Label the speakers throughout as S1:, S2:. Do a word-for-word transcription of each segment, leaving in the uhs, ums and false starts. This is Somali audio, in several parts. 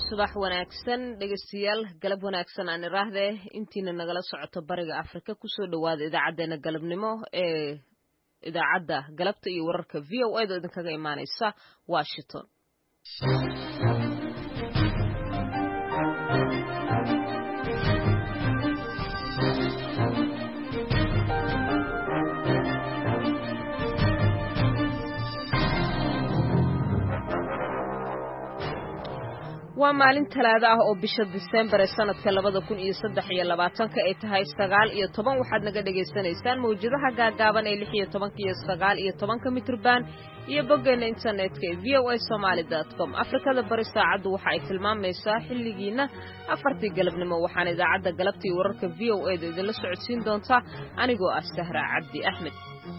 S1: subax wanaagsan dhegeystayaal galab wanaagsan aan iraahde intiina nagala socoto bariga Afrika ku soo dhawaada idaacadeena galabnimo ee idaacada galabta iyo wararka V O A da idinkaga imaanaysa Washington. waa maalin talaado ah oo bisha December ee sanadka labada kun iyo saddex iyo labaatanka ay tahay sagaal iyo toban waxaad naga dhageysanaysaan mawjadaha gaagaaban ee lix iyo toban iyo sagaal iyo toban mitrban iyo boggeena internetka ee v o a somali dot com Afrikada bari saacadu waxa ay tilmaamaysaa xilligiina afartii galabnimo waxaan idaacada galabta iyo wararka V O A da idinla socodsiin doonta anigoo ah Sahra Cabdi Axmed.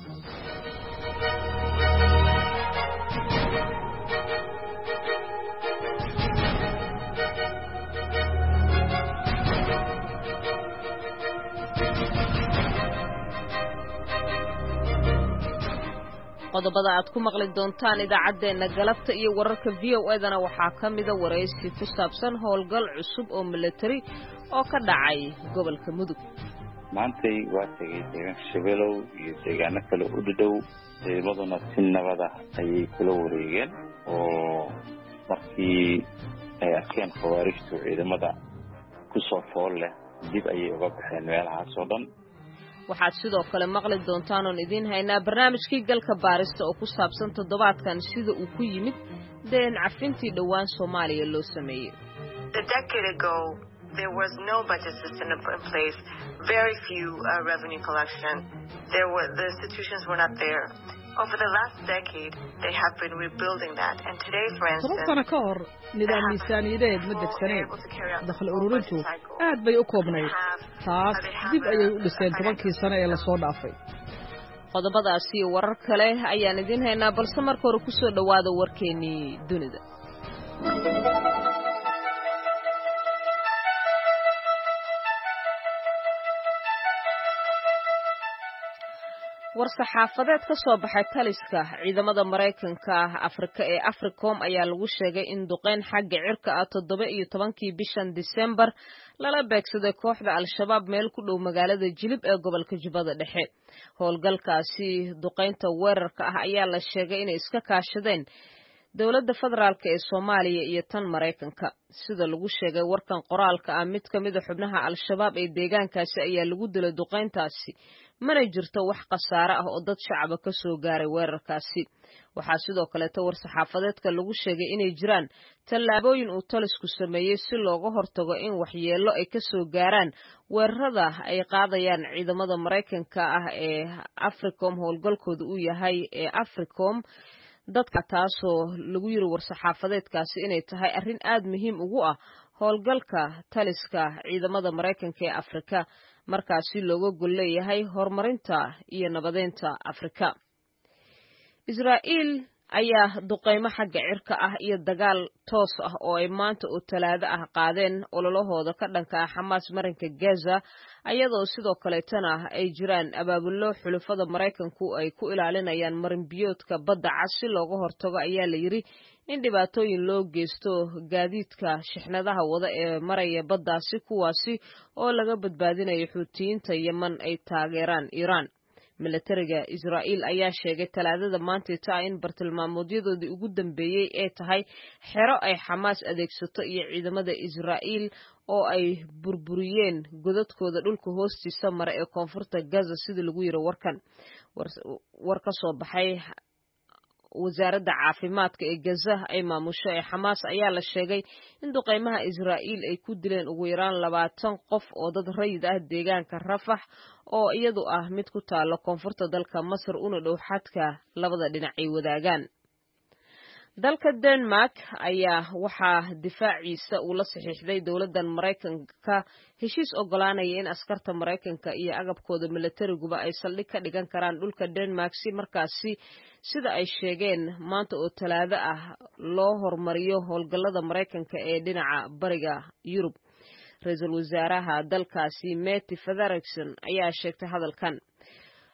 S1: qodobada aad ku maqli doontaan idaacadeena galabta iyo wararka V O A dana waxaa kamida wareysi ku saabsan howlgal cusub oo military oo ka dhacay gobolka Mudug.
S2: maantay waa tagay deegaanka Shabeelow iyo deegaano kale u dhow ciidamaduna si nabad ah ayay kula wareegeen oo markii ay arkeen khawaarijtu ciidamada ku soo fool leh dib ayay uga baxeen meelahaas oo dhan.
S1: waxaad sidoo kale maqli doontaan oo idin haynaa barnaamijkii galka baarista oo ku saabsan toddobaadkan sida uu ku yimid deen cafintii dhawaan Soomaaliya loo sameeyay.
S3: A decade ago there was no budget system in place, very few uh, revenue collection. There were the institutions were not there. Over the last decade they have been rebuilding that, and today for instance
S4: toban ka hor nidaam miisaaniyadeed ma degsaneed dakhli ururintu aad bay u koobnayd taas dib ayay u dhiseen tobankii sano ee la soo dhaafay.
S1: qodobadaasi iyo warar kale ayaan idin haynaa balse marka hore ku soo dhawaada warkeenii dunida. war-saxaafadeed ka soo baxay taliska ciidamada Mareykanka Afrika ee Africom ayaa lagu sheegay in duqeyn xagga cirka ah toddoba iyo tobankii bishan December lala beegsaday kooxda Al-Shabaab meel ku dhow magaalada Jilib ee gobolka Jubbada Dhexe. howlgalkaasi duqeynta weerarka ah ayaa la sheegay inay iska kaashadeen dawladda federaalka ee Soomaaliya iyo tan Mareykanka. sida lagu sheegay warkan qoraalka ah mid kamid ah xubnaha Al-Shabaab ee deegaankaasi ayaa lagu dilay duqeyntaasi mana jirto wax khasaare ah oo dad shacab ka soo gaaray weerarkaasi. waxaa sidoo kale war saxaafadeedka lagu sheegay inay jiraan tallaabooyin uu talisku sameeyay si looga hortago in waxyeello ay ka soo gaaraan weerarada ay qaadayaan ciidamada Mareykanka ah ee Africom howlgalkooda uu yahay ee Africom dadka taasoo lagu yiri war saxaafadeedkaasi inay tahay arrin aad muhiim ugu ah howlgalka taliska ciidamada Mareykanka ee Afrika markaasi looga gol leeyahay horumarinta iyo nabadeynta Afrika. Israa'iil ayaa duqeymo xagga cirka ah iyo dagaal toos ah oo ay maanta oo talaado ah qaadeen ololahooda ka dhanka ah Xamaas marinka Gaza ayadoo sidoo kale tana ay jiraan abaabulo xulufada Mareykanku ay ku ilaalinayaan marin biyoodka badda cas si looga hortago ayaa la yiri in dhibaatooyin loo geysto gaadiidka shixnadaha wada ee maraya baddaasi kuwaasi oo laga badbaadinayo Xuutiyiinta Yemen ay taageeraan Iran. militariga Israa'iil ayaa sheegay talaadada maanta taa in bartilmaameedyadoodii ugu dambeeyay ee tahay xero ay Xamaas adeegsato iyo ciidamada Israa'iil oo ay burburiyeen godadkooda dhulka hoostiisa mara ee koonfurta Gaza sida lagu yiri warkan. war ka soo baxay wasaaradda caafimaadka ee Gaza ay maamusho ee Xamaas ayaa la sheegay in duqeymaha Israa'iil ay ku dileen ugu yaraan labaatan qof oo dad rayid ah deegaanka Rafah oo iyadu ah mid ku taalo koonfurta dalka Masar una dhow xadka labada dhinac ay wadaagaan. dalka Denmark ayaa waxaa difaaciisa uu la saxiixday dawladda Mareykanka heshiis ogolaanaya in askarta Mareykanka iyo agabkooda militariguba ay saldhig ka dhigan karaan dhulka Denmark si markaasi sida ay sheegeen maanta oo talaado ah loo hormariyo howlgallada Mareykanka ee dhinaca bariga Yurub. Ra'iisul wasaaraha dalkaasi Mette Frederiksen ayaa sheegtay hadalkan.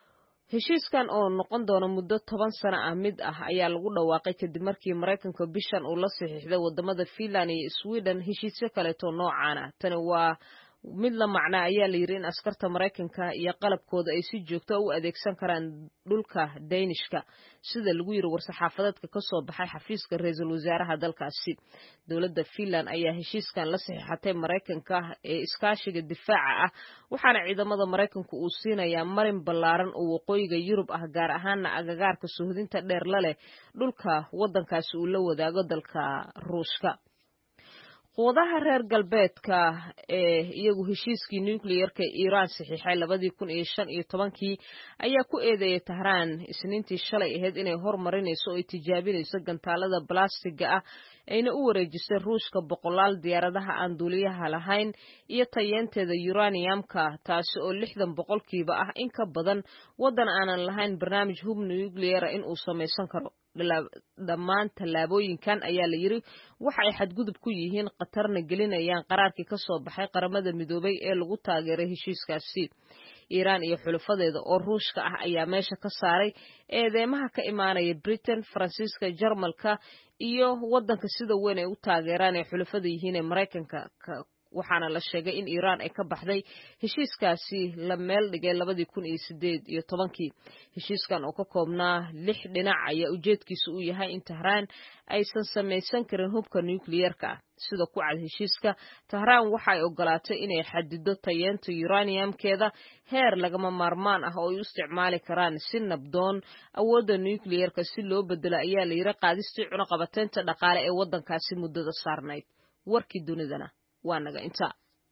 S1: heshiiskan oo noqon doona muddo toban sano ah mid ah ayaa lagu dhawaaqay kadib markii Mareykanka bishan uu la saxiixday wadamada Finland iyo Sweden heshiisyo kaleeto noocaan ah. Tani waa mid la macna ayaa la yiri in askarta Mareykanka iyo qalabkooda ay si joogto u adeegsan karaan dhulka Danish-ka sida lagu yiri war-saxaafadeedka ka soo baxay xafiiska ra'iisul wasaaraha dalkaasi. Dowladda Finland ayaa heshiiskan la saxiixatay Mareykanka ee iskaashiga difaaca ah waxaana ciidamada Mareykanku uu siinayaa marin ballaaran oo waqooyiga Yurub ah gaar ahaan agagaarka suuxdinta dheer la leh dhulka wadankaasi uu la wadaago dalka Ruushka. Quwadaha reer galbeedka ee iyagu heshiiskii nuclear-ka Iran saxiixay labadii kun iyo shan iyo tobankii ayaa ku eedeeyay Tehran Isniintii shalay ahayd inay hormarinayso oo ay tijaabinayso gantaalada balastiga ah ayna u wareejisay Ruushka boqolaal diyaaradaha aan duuliyaha lahayn iyo tayeynteeda uranium-ka taasi oo lixdan boqolkiiba ah in ka badan wadan aanan lahayn barnaamij hub nuclear in uu samaysan karo. Dhammaan tallaabooyinkan ayaa la yiri waxa ay xadgudub ku yihiin qatarna gelinayaan qaraarkii ka soo baxay qaramada midoobay ee lagu taageeray heshiiskaasi. Iran iyo xulafadeeda oo Ruushka ah ayaa meesha ka saaray eedeymaha ka imaanaya Britain, Faransiiska, Jarmalka iyo wadanka sida weyn ay u taageeraan ee xulafada yihiin ee Mareykanka waxaana la sheegay in Iran ay ka baxday heshiiskaasi la meel dhigay labadii kun iyo sideed iyo tobankii. Heshiiskan oo ka koobnaa lix dhinac ayaa ujeedkiisu u yahay in Tehran aysan samaysan karin hubka nuclear-ka ah. Sida ku cad heshiiska, Tehran waxa ay ogolaatay inay xadido tayeenta uranium-keeda heer lagama maarmaan ah oo ay u isticmaali karaan si nabdoon awoodda nuclear-ka si loo bedelo ayaa la yiri qaadistii cunaqabateynta dhaqaale ee wadankaasi muddada saarnayd. Warkii dunidana waa naga inta.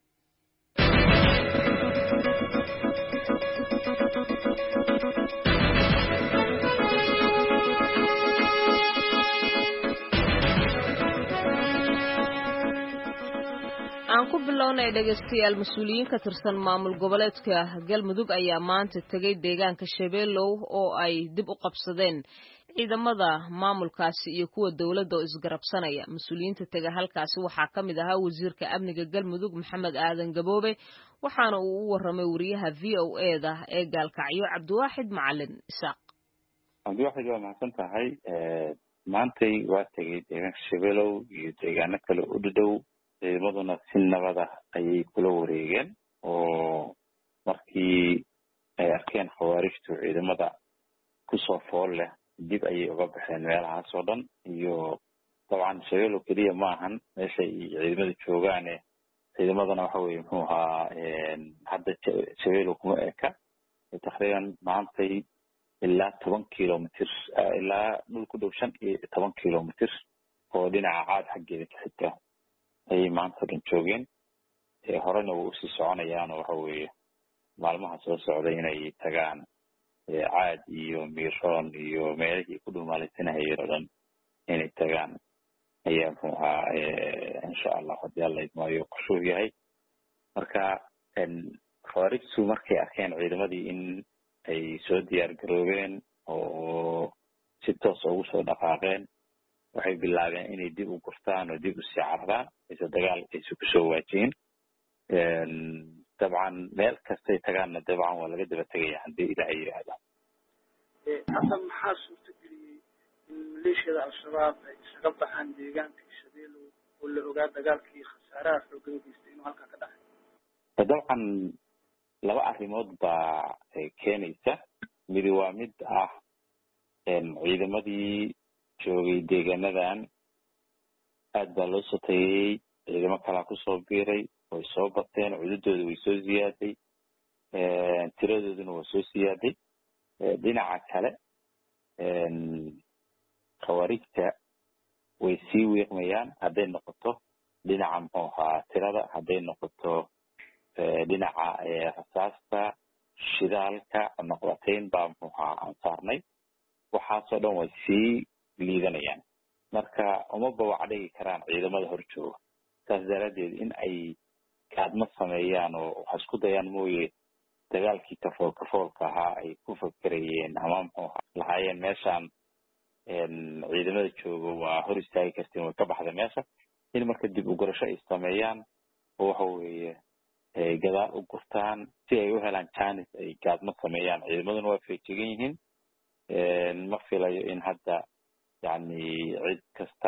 S1: aan ku bilownay dhageystayaal mas'uuliyiin ka tirsan maamul goboleedka Galmudug ayaa maanta tagay deegaanka Shabeelow oo ay dib u qabsadeen ciidamada maamulkaasi iyo kuwa dawladda oo isgarabsanaya. Mas'uuliyiinta taga halkaasi waxaa ka mid ahaa wasiirka amniga Galmudug Maxamed Aadan Gaboobe waxaana uu u waramay wariyaha V O A-da ee Gaalkacyo Cabdiwaaxid Macalin Isaaq.
S2: Cabdiwaaxid waa mahadsan tahay. Maantay waa tagay deegaanka Shabeelow iyo deegaano kale u dhow ciidamaduna si nabad ah ayay kula wareegeen oo markii ay arkeen khawaarijtu ciidamada kusoo fool leh dib ayay uga baxeen meelahaas oo dhan. iyo dabcan Shabeelow keliya ma ahan meesha ciidamada joogaane ciidamadana waxa weeye muxuu ahaa hadda Shabeelow kuma eka taqriiban maantay ilaa toban kilomitir ilaa dhul ku dhow shan iyo toban kilomitir oo dhinaca caad xaggeeda ka xigta ay maanta dhan joogeen. horena wuu usii soconayaan oo waxa weeye maalmaha soo socday inay tagaan caad iyo miiroon iyo meelihii ku dhumaalaysanahayeen oo dhan inay tagaan ayaa muxuu ahaa insha allah haddii alla idmaayo qorshuhu yahay. marka khawaarijtu markay arkeen ciidamadii in ay soo diyaar garoobeen oo si toos ugu soo dhaqaaqeen waxay bilaabeen inay dib u gurtaan oo dib u sii cararaan aysa dagaal aysu kusoo waajihin. dabcan meel kastay tagaanna dabcan waa laga daba tegaya haddii ilaahay yidhaahda.
S5: hadda maxaa suurtageliyey in maleeshiyada al-shabaab ay isaga baxaan deegaanka Shabeelow oo la ogaa dagaalkii khasaaraha xoogan geystay inuu halkaa ka dhacay?
S2: dabcan laba arrimood baa keenaysa. midi waa mid ah ciidamadii joogay deegaanadan aad baa loo soo tagayey, ciidamo kalaa kusoo biiray, way soo bateen, cududooda way soo ziyaaday, tiradooduna waa soo siyaaday. dhinaca kale khawaarijta way sii wiiqmayaan hadday noqoto dhinaca muxuu ahaa tirada, hadday noqoto dhinaca rasaasta, shidaalka, noqotayn baa muxuu ahaa aan saarnay. waxaasoo dhan way sii liidanayaan. marka uma bawac dhigi karaan ciidamada hor jooga. saas daraaddeed in ay kaadma sameeyaan oo wax isku dayaan mooye dagaalkii kafool kafoolka ahaa ay ku fakerayeen ama muxuu lahaayeen meeshaan ciidamada jooga waa hor istaagi kartiin way ka baxda meesha. in marka dib u gurasho ay sameeyaan oo waxa weeye ay gadaal u gurtaan si ay u helaan chance ay gaadmo sameeyaan. ciidamaduna waa feejigan yihiin ma filayo in hadda yani cid kasta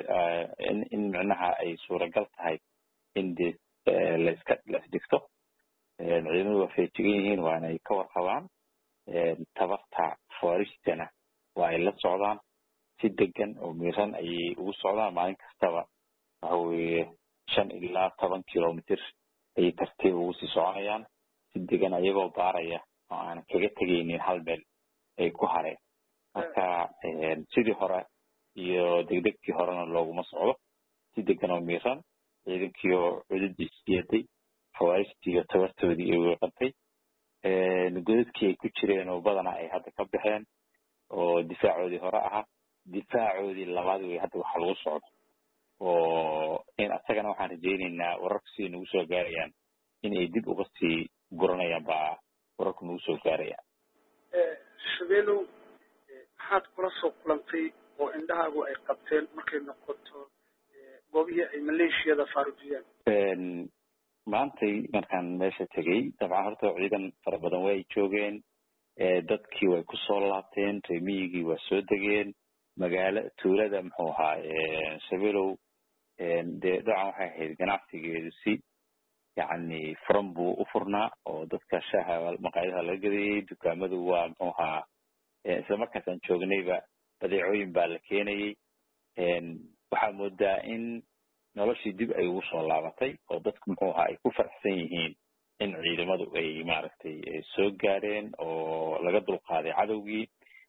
S2: in micnaha ay suuragal tahay in de laiska laisdhigto. ciidamadu waa feejigan yihiin waana ay ka warqabaan tabarta fawaristana waa ay la socdaan si degan oo miiran ayay ugu socdaan. maalin kastaba waxa weeye shan ilaa toban kilomitr ayay tartiib ugu sii soconayaan si degan ayagoo baaraya oo aan kaga tegaynin hal meel ay ku hareen. marka sidii hore iyo degdegtii horena looguma socdo si degan oo miiran. ciidankii oo cududii siyaday fawaaristii iyo tabartoodii ay weeqantay godadkii ay ku jireen oo badanaa ay hadda ka baxeen oo difaacoodii hore ahaa difaacoodii labaad wey hadda waxa lagu socdo. oo in asagana waxaan rajaynaynaa wararku siday nagu soo gaarayaan in ay dib uga sii guranayaan baa wararku nagu soo gaarayaan.
S5: shabeelow maxaad kula soo kulantay oo indhahaagu ay qabteen markay noqoto goobihii ay maleeshiyada faarujiyeen?
S2: maantay markaan meesha tegay dabcan horta ciidan fara badan way joogeen, dadkii way kusoo laabteen, reemiyigii waa soo degeen. magaalo tuulada muxuu ahaa shabeelow dee dabcan waxay ahayd ganacsigeedu si yani furan buu u furnaa oo dadka shaaha maqaayadaha laga gadayay. dukaamadu waa muxuu ahaa isla markaasaan joognayba badeecooyin baa la keenayay. waxaa moodaa in noloshii dib ay ugu soo laabatay oo dadku muxuu ahaa ay ku faraxsan yihiin in ciidamadu ay maaragtay soo gaareen oo laga dulqaaday cadowgii.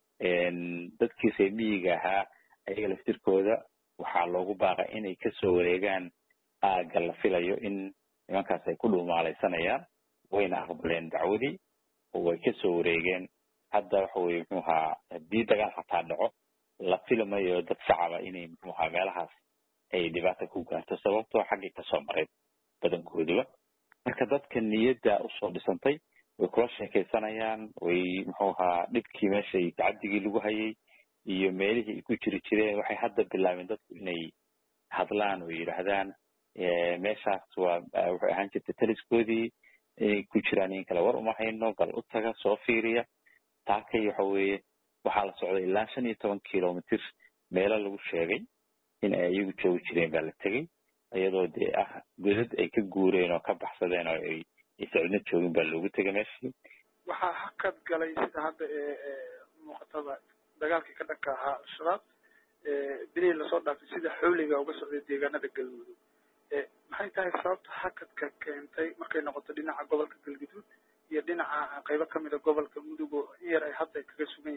S2: dadkii reemiyiga ahaa ayaga laftirkooda waxaa loogu baaqay inay kasoo wareegaan aagga la filayo in nimankaas ay ku dhumaalaysanayaan. wayna aqbaleen dacwadii oo way kasoo wareegeen. hadda waxa weye muxuu ahaa haddii dagaal xataa dhaco la filmayo dad shacaba inay muxuu ahaa meelahaas ay dhibaata ku gaarto sababtoo xaggay kasoo mareen badankooduba. marka dadka niyadda usoo dhisantay way kula sheekaysanayaan, way muxuu ahaa dhibkii meeshay tacaddigii lagu hayay iyo meelihii ay ku jiri jireen waxay hadda bilaabeen dadku inay hadlaan oo yidhaahdaan meeshaas waa waxay ahaan jirtay taliskoodii inay ku jiraan in kale war uma hayno bal u taga soo fiiriya. taakay waxa weeye waxaa la socday ilaa shan iyo toban kilomitr meelo lagu sheegay in ay iyagu joogi jireen baa la tegey iyadoo dee ah godad ay ka guureen oo ka baxsadeen oo ay socodna joogin baa loogu tegay meeshii.
S5: waxaa hakad galay sida hadda muuqatada dagaalkii ka dhanka ahaa al-shabaab bilihii lasoo dhaafay sida xawliga uga socday deegaanada galmudug. maxay tahay sababta hakadka keentay markay noqoto dhinaca gobolka galguduud iyo dhinaca qaybo kamida gobolka mudug oo in yar ay hadda ay kaga sugan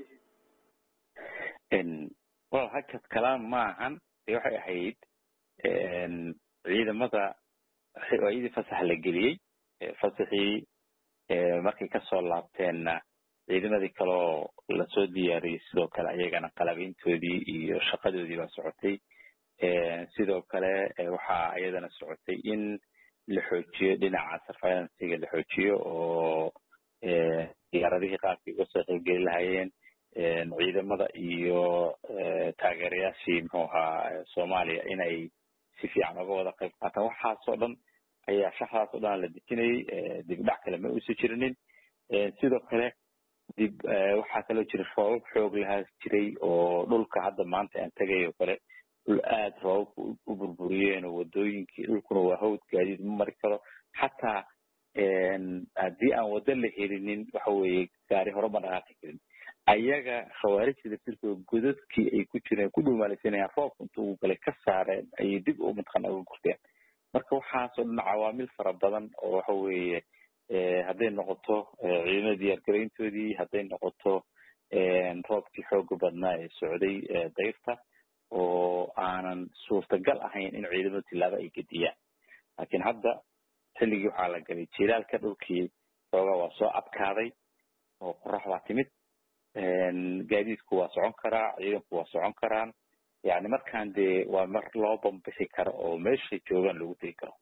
S5: yihiin?
S2: wal hakad kalaan maahan waxay ahayd ciidamada waayadii fasax la geliyey. fasaxii markay kasoo laabteenna ciidamadii kaloo lasoo diyaariyey sidoo kale ayagana qalabayntoodii iyo shaqadoodii baa socotay. sidoo kale waxaa ayadana socotay in la xoojiyo dhinaca surveillancega la xoojiyo oo diyaaradihii qaabkay uga soo qaybgeli lahaayeen ciidamada iyo taageerayaashii muxuu ahaa soomaaliya inay si fiican uga wada qayb qaataan. waxaasoo dhan ayaa shaxdaas oo dhan la dejinayay. dib dhac kale ma uusan jirinin. sidoo kale dib waxaa kaloo jira roobab xoog lahaa jiray oo dhulka hadda maanta aan tegay oo kale dhul aada roobabka u burburiyeen oo wadooyinkii dhulkuna waa hawd gaadiid ma mari karo. xataa haddii aan wado la helinin waxa weeye gaari hore ma dhaqaaqi karin. ayaga khawaarijta laftirkooda godadkii ay ku jireen ku dhumaalaysanayaan roobka intuu galay ka saareen ayay dib u mataqana uga gurteen. marka waxaasoo dhan cawaamil fara badan oo waxa weeye hadday noqoto ciidamada diyaargarayntoodii, hadday noqoto roobkii xooga badnaa ee socday dayrta oo aanan suurtagal ahayn in ciidamada tilaabo ay gediyaan. laakiin hadda xilligii waxaa la galay jilaalka dhulkii xoogaa waa soo adkaaday oo qorax baa timid. gaadiidku waa socon karaa, ciidanku waa socon karaan. yani markaan dee waa mar loo bambixi karo oo meeshay joogaan lagu tegi karo.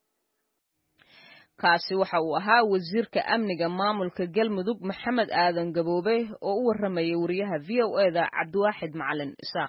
S1: kaasi waxa uu ahaa wasiirka amniga maamulka galmudug maxamed aadan gaboobe oo u waramayay wariyaha v o e da cabdiwaaxid macalin isaaq.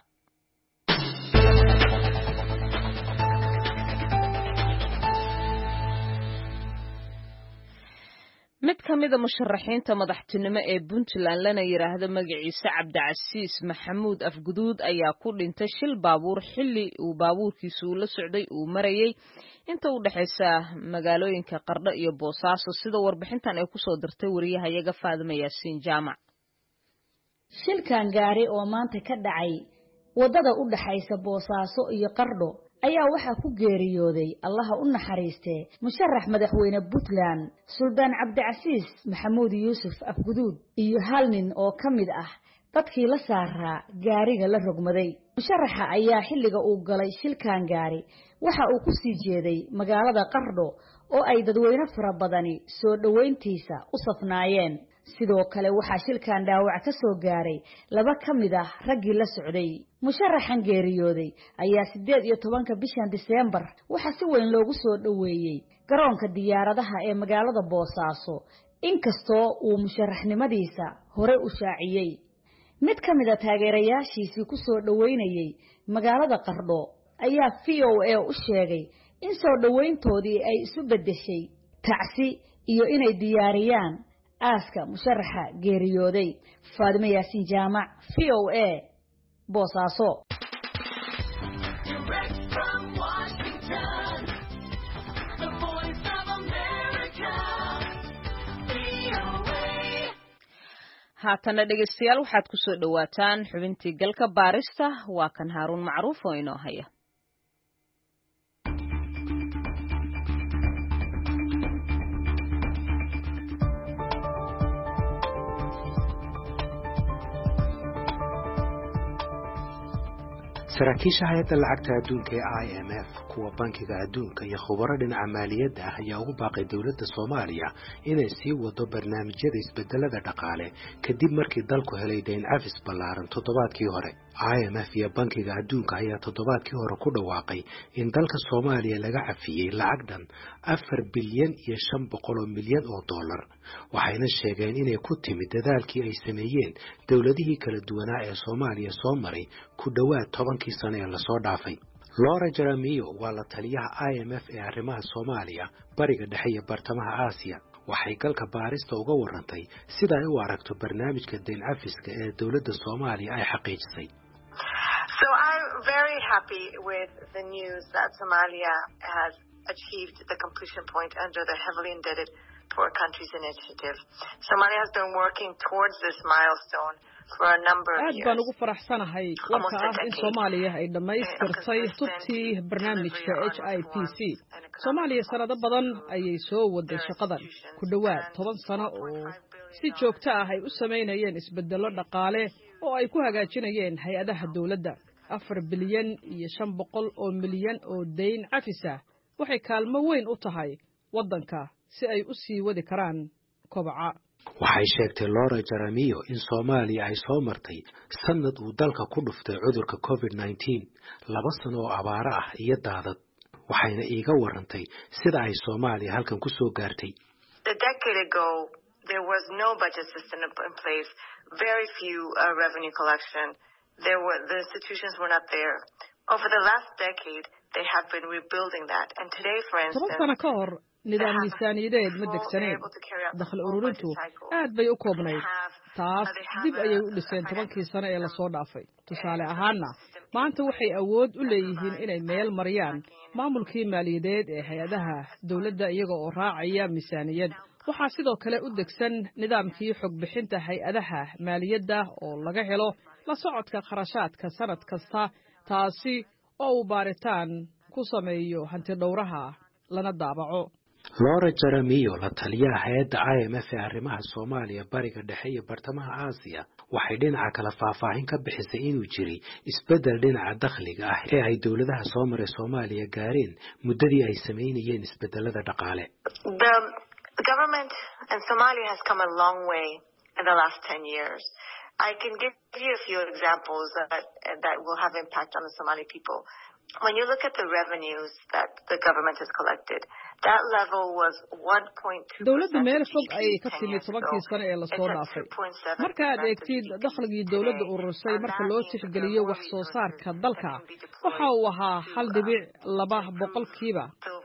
S1: mid ka mid ah musharaxiinta madaxtinimo ee Puntland lana yiraahdo magaciisa Cabdicasiis Maxamuud Afguduud ayaa ku dhintay shil baabuur xilli uu baabuurkiisu la socday uu marayay inta u dhaxaysa magaalooyinka Qardho iyo Boosaaso sida warbixintan ay ku soo dirtay wariyahayaga Faadimo Yaasiin Jaamac.
S6: Shilkan gaari oo maanta ka dhacay wadada u dhaxaysa Boosaaso iyo Qardho ayaa waxa ku geeriyooday Allah u naxariistay musharax madaxweyne Puntland Suldaan Cabdicasiis Maxamuud Yuusuf Afguduud iyo hal nin oo kamid ah dadkii la saaraa gaariga la rogmaday. Musharaxa ayaa xilliga uu galay shilkan gaari waxa uu ku sii jeeday magaalada Qardho oo ay dadweyne fara badani soo dhaweyntiisa u safnaayeen. sidoo kale waxa shilkan dhaawac ka soo gaaray laba kamid ah raggii la socday. musharaxan geeriyooday ayaa sideed iyo tobanka bishan December waxa si weyn loogu soo dhaweeyay garoonka diyaaradaha ee magaalada Boosaaso inkastoo uu musharaxnimadiisa hore u shaaciyay. mid kamid ah taageerayaashiisii ku soo dhaweynayay magaalada Qardho ayaa V O A u sheegay in soo dhaweyntoodii ay isu bedeshay tacsi iyo inay diyaariyaan aaska musharaxa geeriyooday. Faadimo Yaasiin Jaamac, V O A, Boosaaso.
S1: haatana dhegeystayaal waxaad ku soo dhawaataan xubintii galka baarista waa kan Haaruun Macruuf oo inoo haya.
S7: saraakiisha hay'adda lacagta adduunka ee I M F kuwa bankiga adduunka iyo khubaro dhinaca maaliyadda ah ayaa ugu baaqay dawladda Soomaaliya inay sii wado barnaamijyada isbedelada dhaqaale kadib markii dalku helay deyn cafis ballaaran toddobaadkii hore. I M F iyo bankiga adduunka ayaa toddobaadkii hore ku dhawaaqay in dalka Soomaaliya laga cafiyay lacag dhan afar bilyan iyo shan boqol oo milyan oo dollar. waxayna sheegeen inay ku timid dadaalkii ay sameeyeen dawladihii kala duwanaa ee Soomaaliya soo maray ku dhawaad tobankii sano ee la soo dhaafay. Laura Jaramillo waa la taliyaha I M F ee arrimaha Soomaaliya, bariga dhexe iyo bartamaha Aasiya. waxay galka baarista uga warantay sida ay u aragto barnaamijka deyn cafiska ee dawladda Soomaaliya ay xaqiijisay.
S3: So I'm very happy with the news that Somalia has achieved the completion point under the heavily indebted Poor Countries Initiative. Somalia has been working towards this milestone for a number of years.
S4: aad baan ugu faraxsanahay warka ah in Soomaaliya ay dhamaystirtay tubtii barnaamijka H I P C. Soomaaliya sanado badan ayay soo waday shaqadan ku dhawaad toban sano oo si joogto ah ay u sameynayeen isbedelo dhaqaale oo ay ku hagaajinayeen hay'adaha dawladda. afar bilyan iyo shan boqol oo milyan oo deyn cafisa waxay kaalmo weyn u tahay wadanka si ay u sii wadi karaan kobaca.
S7: waxay sheegtay Laura Jaramillo in Soomaaliya ay soo martay sanad uu dalka ku dhuftay cudurka COVID nineteen, laba sano oo abaaro ah iyo daadad. waxayna iiga warantay sida ay Soomaaliya halkan ku soo gaartay.
S3: A decade ago there was no budget system in place, very few uh, revenue collection. There were the institutions were not there. Over the last decade they have been rebuilding that, and today for instance
S4: nidaam miisaaniyadeed ma degsaneyn. dakhli ururintu aad bay u koobnayd. taas dib ayay u dhiseen tobankii sano ee la soo dhaafay. tusaale ahaanna maanta waxay awood u leeyihiin inay meel mariyaan maamulkii maaliyadeed ee hay'adaha dawladda iyaga oo raacaya miisaaniyad. waxaa sidoo kale u degsan nidaamkii xog bixinta hay'adaha maaliyadda oo laga helo la socodka kharashaadka sanad kasta, taasi oo uu baaritaan ku sameeyo hanti dhowraha lana daabaco.
S7: Laura Jaramillo, la taliyaha hay'adda I M F ee arrimaha Soomaaliya, bariga dhexe iyo bartamaha Aasiya, waxay dhinaca kala faahfaahin ka bixisay inuu jiray isbedel dhinaca dakhliga ah ee ay dawladaha soo maray Soomaaliya gaareen muddadii ay sameynayeen isbedelada dhaqaale.
S3: The government in Somalia has come a long way in the last ten years. I can give you a few examples that that will have impact on the Somali people. When you look at the revenues that the government has collected, that level was one point two percent.
S4: dawladda meel fog ayay ka timid tobankii sano ee la soo dhaafay. marka aad eegtid dakhligii dawladda urursay marka loo tixgeliyo wax soo saarka dalka waxa uu ahaa hal dhibic laba boqolkiiba.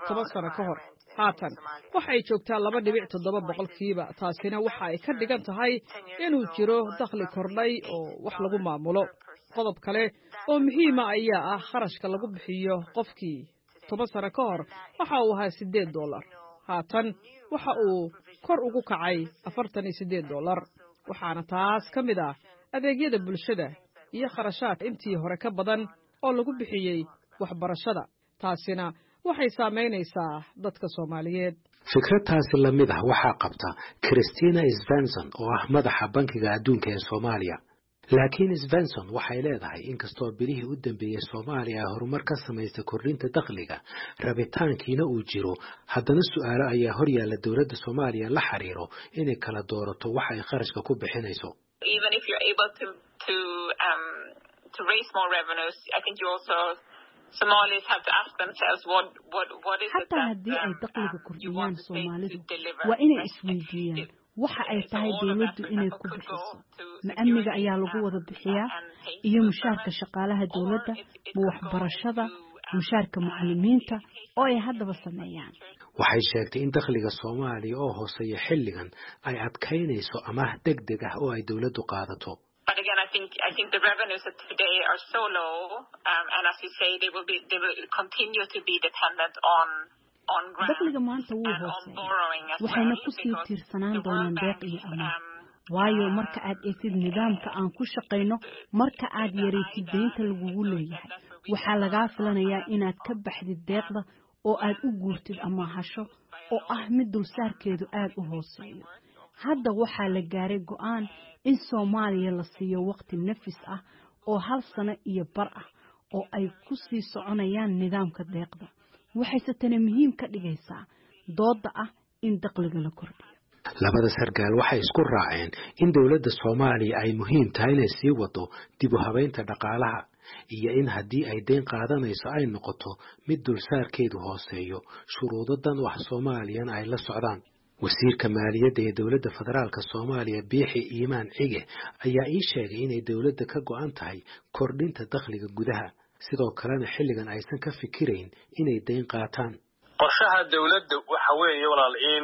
S4: toban sano ka hor haatan waxay joogtaa laba dhibic toddoba boqolkiiba taasina waxa ay ka dhigan tahay inuu jiro dakhli kordhay oo wax lagu maamulo qodob kale oo muhiima ayaa ah kharashka lagu bixiyo qofkii toban sano ka hor waxa uu ahaa siddeed dollar haatan waxa uu kor ugu kacay afartan iyo siddeed dollar waxaana taas ka mid ah adeegyada bulshada iyo kharashaad intii hore ka badan oo lagu bixiyey waxbarashada taasina waxay saameynaysaa dadka Soomaaliyeed
S7: fikradaasi lamid ah waxa qabta Christina Svensson oo ah madaxa bankiga adduunka ee Soomaaliya laakiin Svensson waxay leedahay in kastoo bilihii u dambeeyay Soomaaliya horumar ka samaysay kordhinta dakhliga rabitaankiina uu jiro haddana su'aalo ayaa hor yaala dawladda Soomaaliya la xiriiro inay kala doorato waxa ay kharashka ku bixinayso
S8: even if you're able to to um to raise more revenues I think you also Somalis have to ask themselves what what what is it
S9: that haddii ay dakhliga kordhiyaan Soomaalidu waa inay isweydiiyaan waxa ay tahay dawladdu inay ku bixiso ma amniga ayaa lagu wada bixiyaa iyo mushaarka shaqaalaha dawladda ma waxbarashada mushaarka macallimiinta oo ay haddaba sameeyaan
S7: waxay sheegtay in dakhliga Soomaaliya oo hooseeya xilligan ay adkaynayso amaah degdeg ah oo ay dawladdu qaadato
S8: But again, I think I think the revenues today are so low, um, and as you say, they will be they will continue to be dependent on on grants
S9: dakhliga maanta wuu hooseeyaa waxayna ku sii tiirsanaan doonaan deeq iyo amaah waayo marka aad eegtid nidaamka aan ku shaqeyno marka aad yareysid deynta lagugu leeyahay waxaa lagaa filanayaa inaad ka baxdid deeqda oo aad u guurtid amaahasho oo ah mid dulsaarkeedu aad u hooseeyo hadda waxaa la gaaray go'aan in Soomaaliya la siiyo waqti nafis ah oo hal sano iyo bar ah oo ay ku sii soconayaan nidaamka deeqda waxay tani muhiim ka dhigaysaa dooda ah in dakhliga la kordhiyo
S7: labada sargaal waxay isku raaceen in dawladda Soomaaliya ay muhiim tahay inay sii wado dib u habeynta dhaqaalaha iyo in haddii ay deyn qaadanayso ay noqoto mid dulsaarkeedu hooseeyo shuruudadan wax Soomaaliyan ay la socdaan wasiirka maaliyadda ee dawladda federaalka Soomaaliya Biixi Iimaan Cige ayaa ii sheegay inay dawladda ka go'an tahay kordhinta dakhliga gudaha sidoo kalena xilligan aysan ka fikirayn inay deyn qaataan
S10: qorshaha dawladda waxa weeye walaal in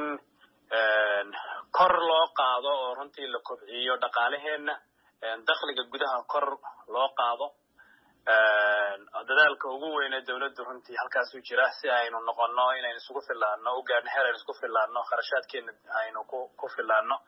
S10: kor loo qaado oo runtii la kobciyo dhaqaalaheena dakhliga gudaha kor loo qaado dadaalka ugu weyn ee dawladdu runtii halkaas u jira si aynu noqono inaynu isugu filaano u gaarno heer aynu isku filaano kharashaadkeena aynu ku ku filaano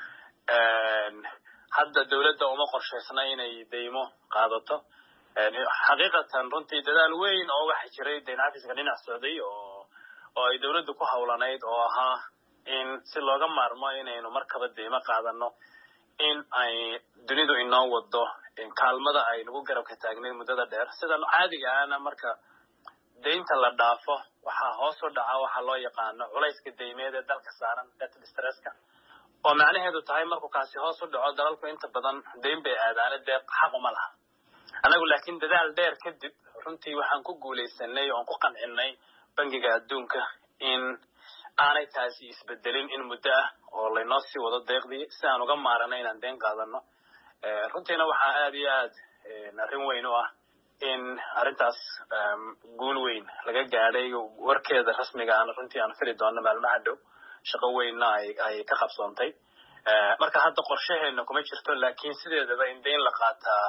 S10: hadda dawladda uma qorshaysna inay deymo qaadato xaqiiqatan runtii dadaal weyn oo waxa jiray deyn cafiska dhinac socday oo oo ay dawladdu ku hawlanayd oo ahaa in si looga maarmo inaynu markaba deymo qaadano in ay dunidu inoo wado kaalmada ay nagu garabka taagnay muddada dheer sida caadiga ahna marka deynta la dhaafo waxa hoos u dhaca waxa loo yaqaano culayska deymeed ee dalka saaran debt stresska oo macnaheedu tahay markuu kaasi hoos u dhaco dalalku inta badan deyn bay aadaana deeq xaq uma laha anagu laakiin dadaal dheer kadib runtii waxaan ku guulaysanay oo ku qancinay bangiga adduunka in aanay taasi isbedelin in muddo ah oo laynoo sii wado deeqdii si aan uga maaranay inaan deyn qaadano runtiina waxaa aad iyo aad arrin weyn u ah in arrintaas guul weyn laga gaadhay warkeeda rasmiga aan runtii aan fili doono maalmaha dhow shaqo weynna ay ay ka qabsoontay marka hadda qorshaheena kuma jirto laakiin sideedaba in deyn la qaataa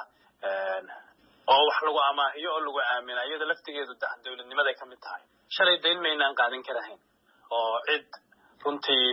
S10: oo wax lagu amaahiyo oo lagu aamina iyada laftigeedu dawladnimada ay ka mid tahay shalay deyn maynaan qaadan karahayn oo cid runtii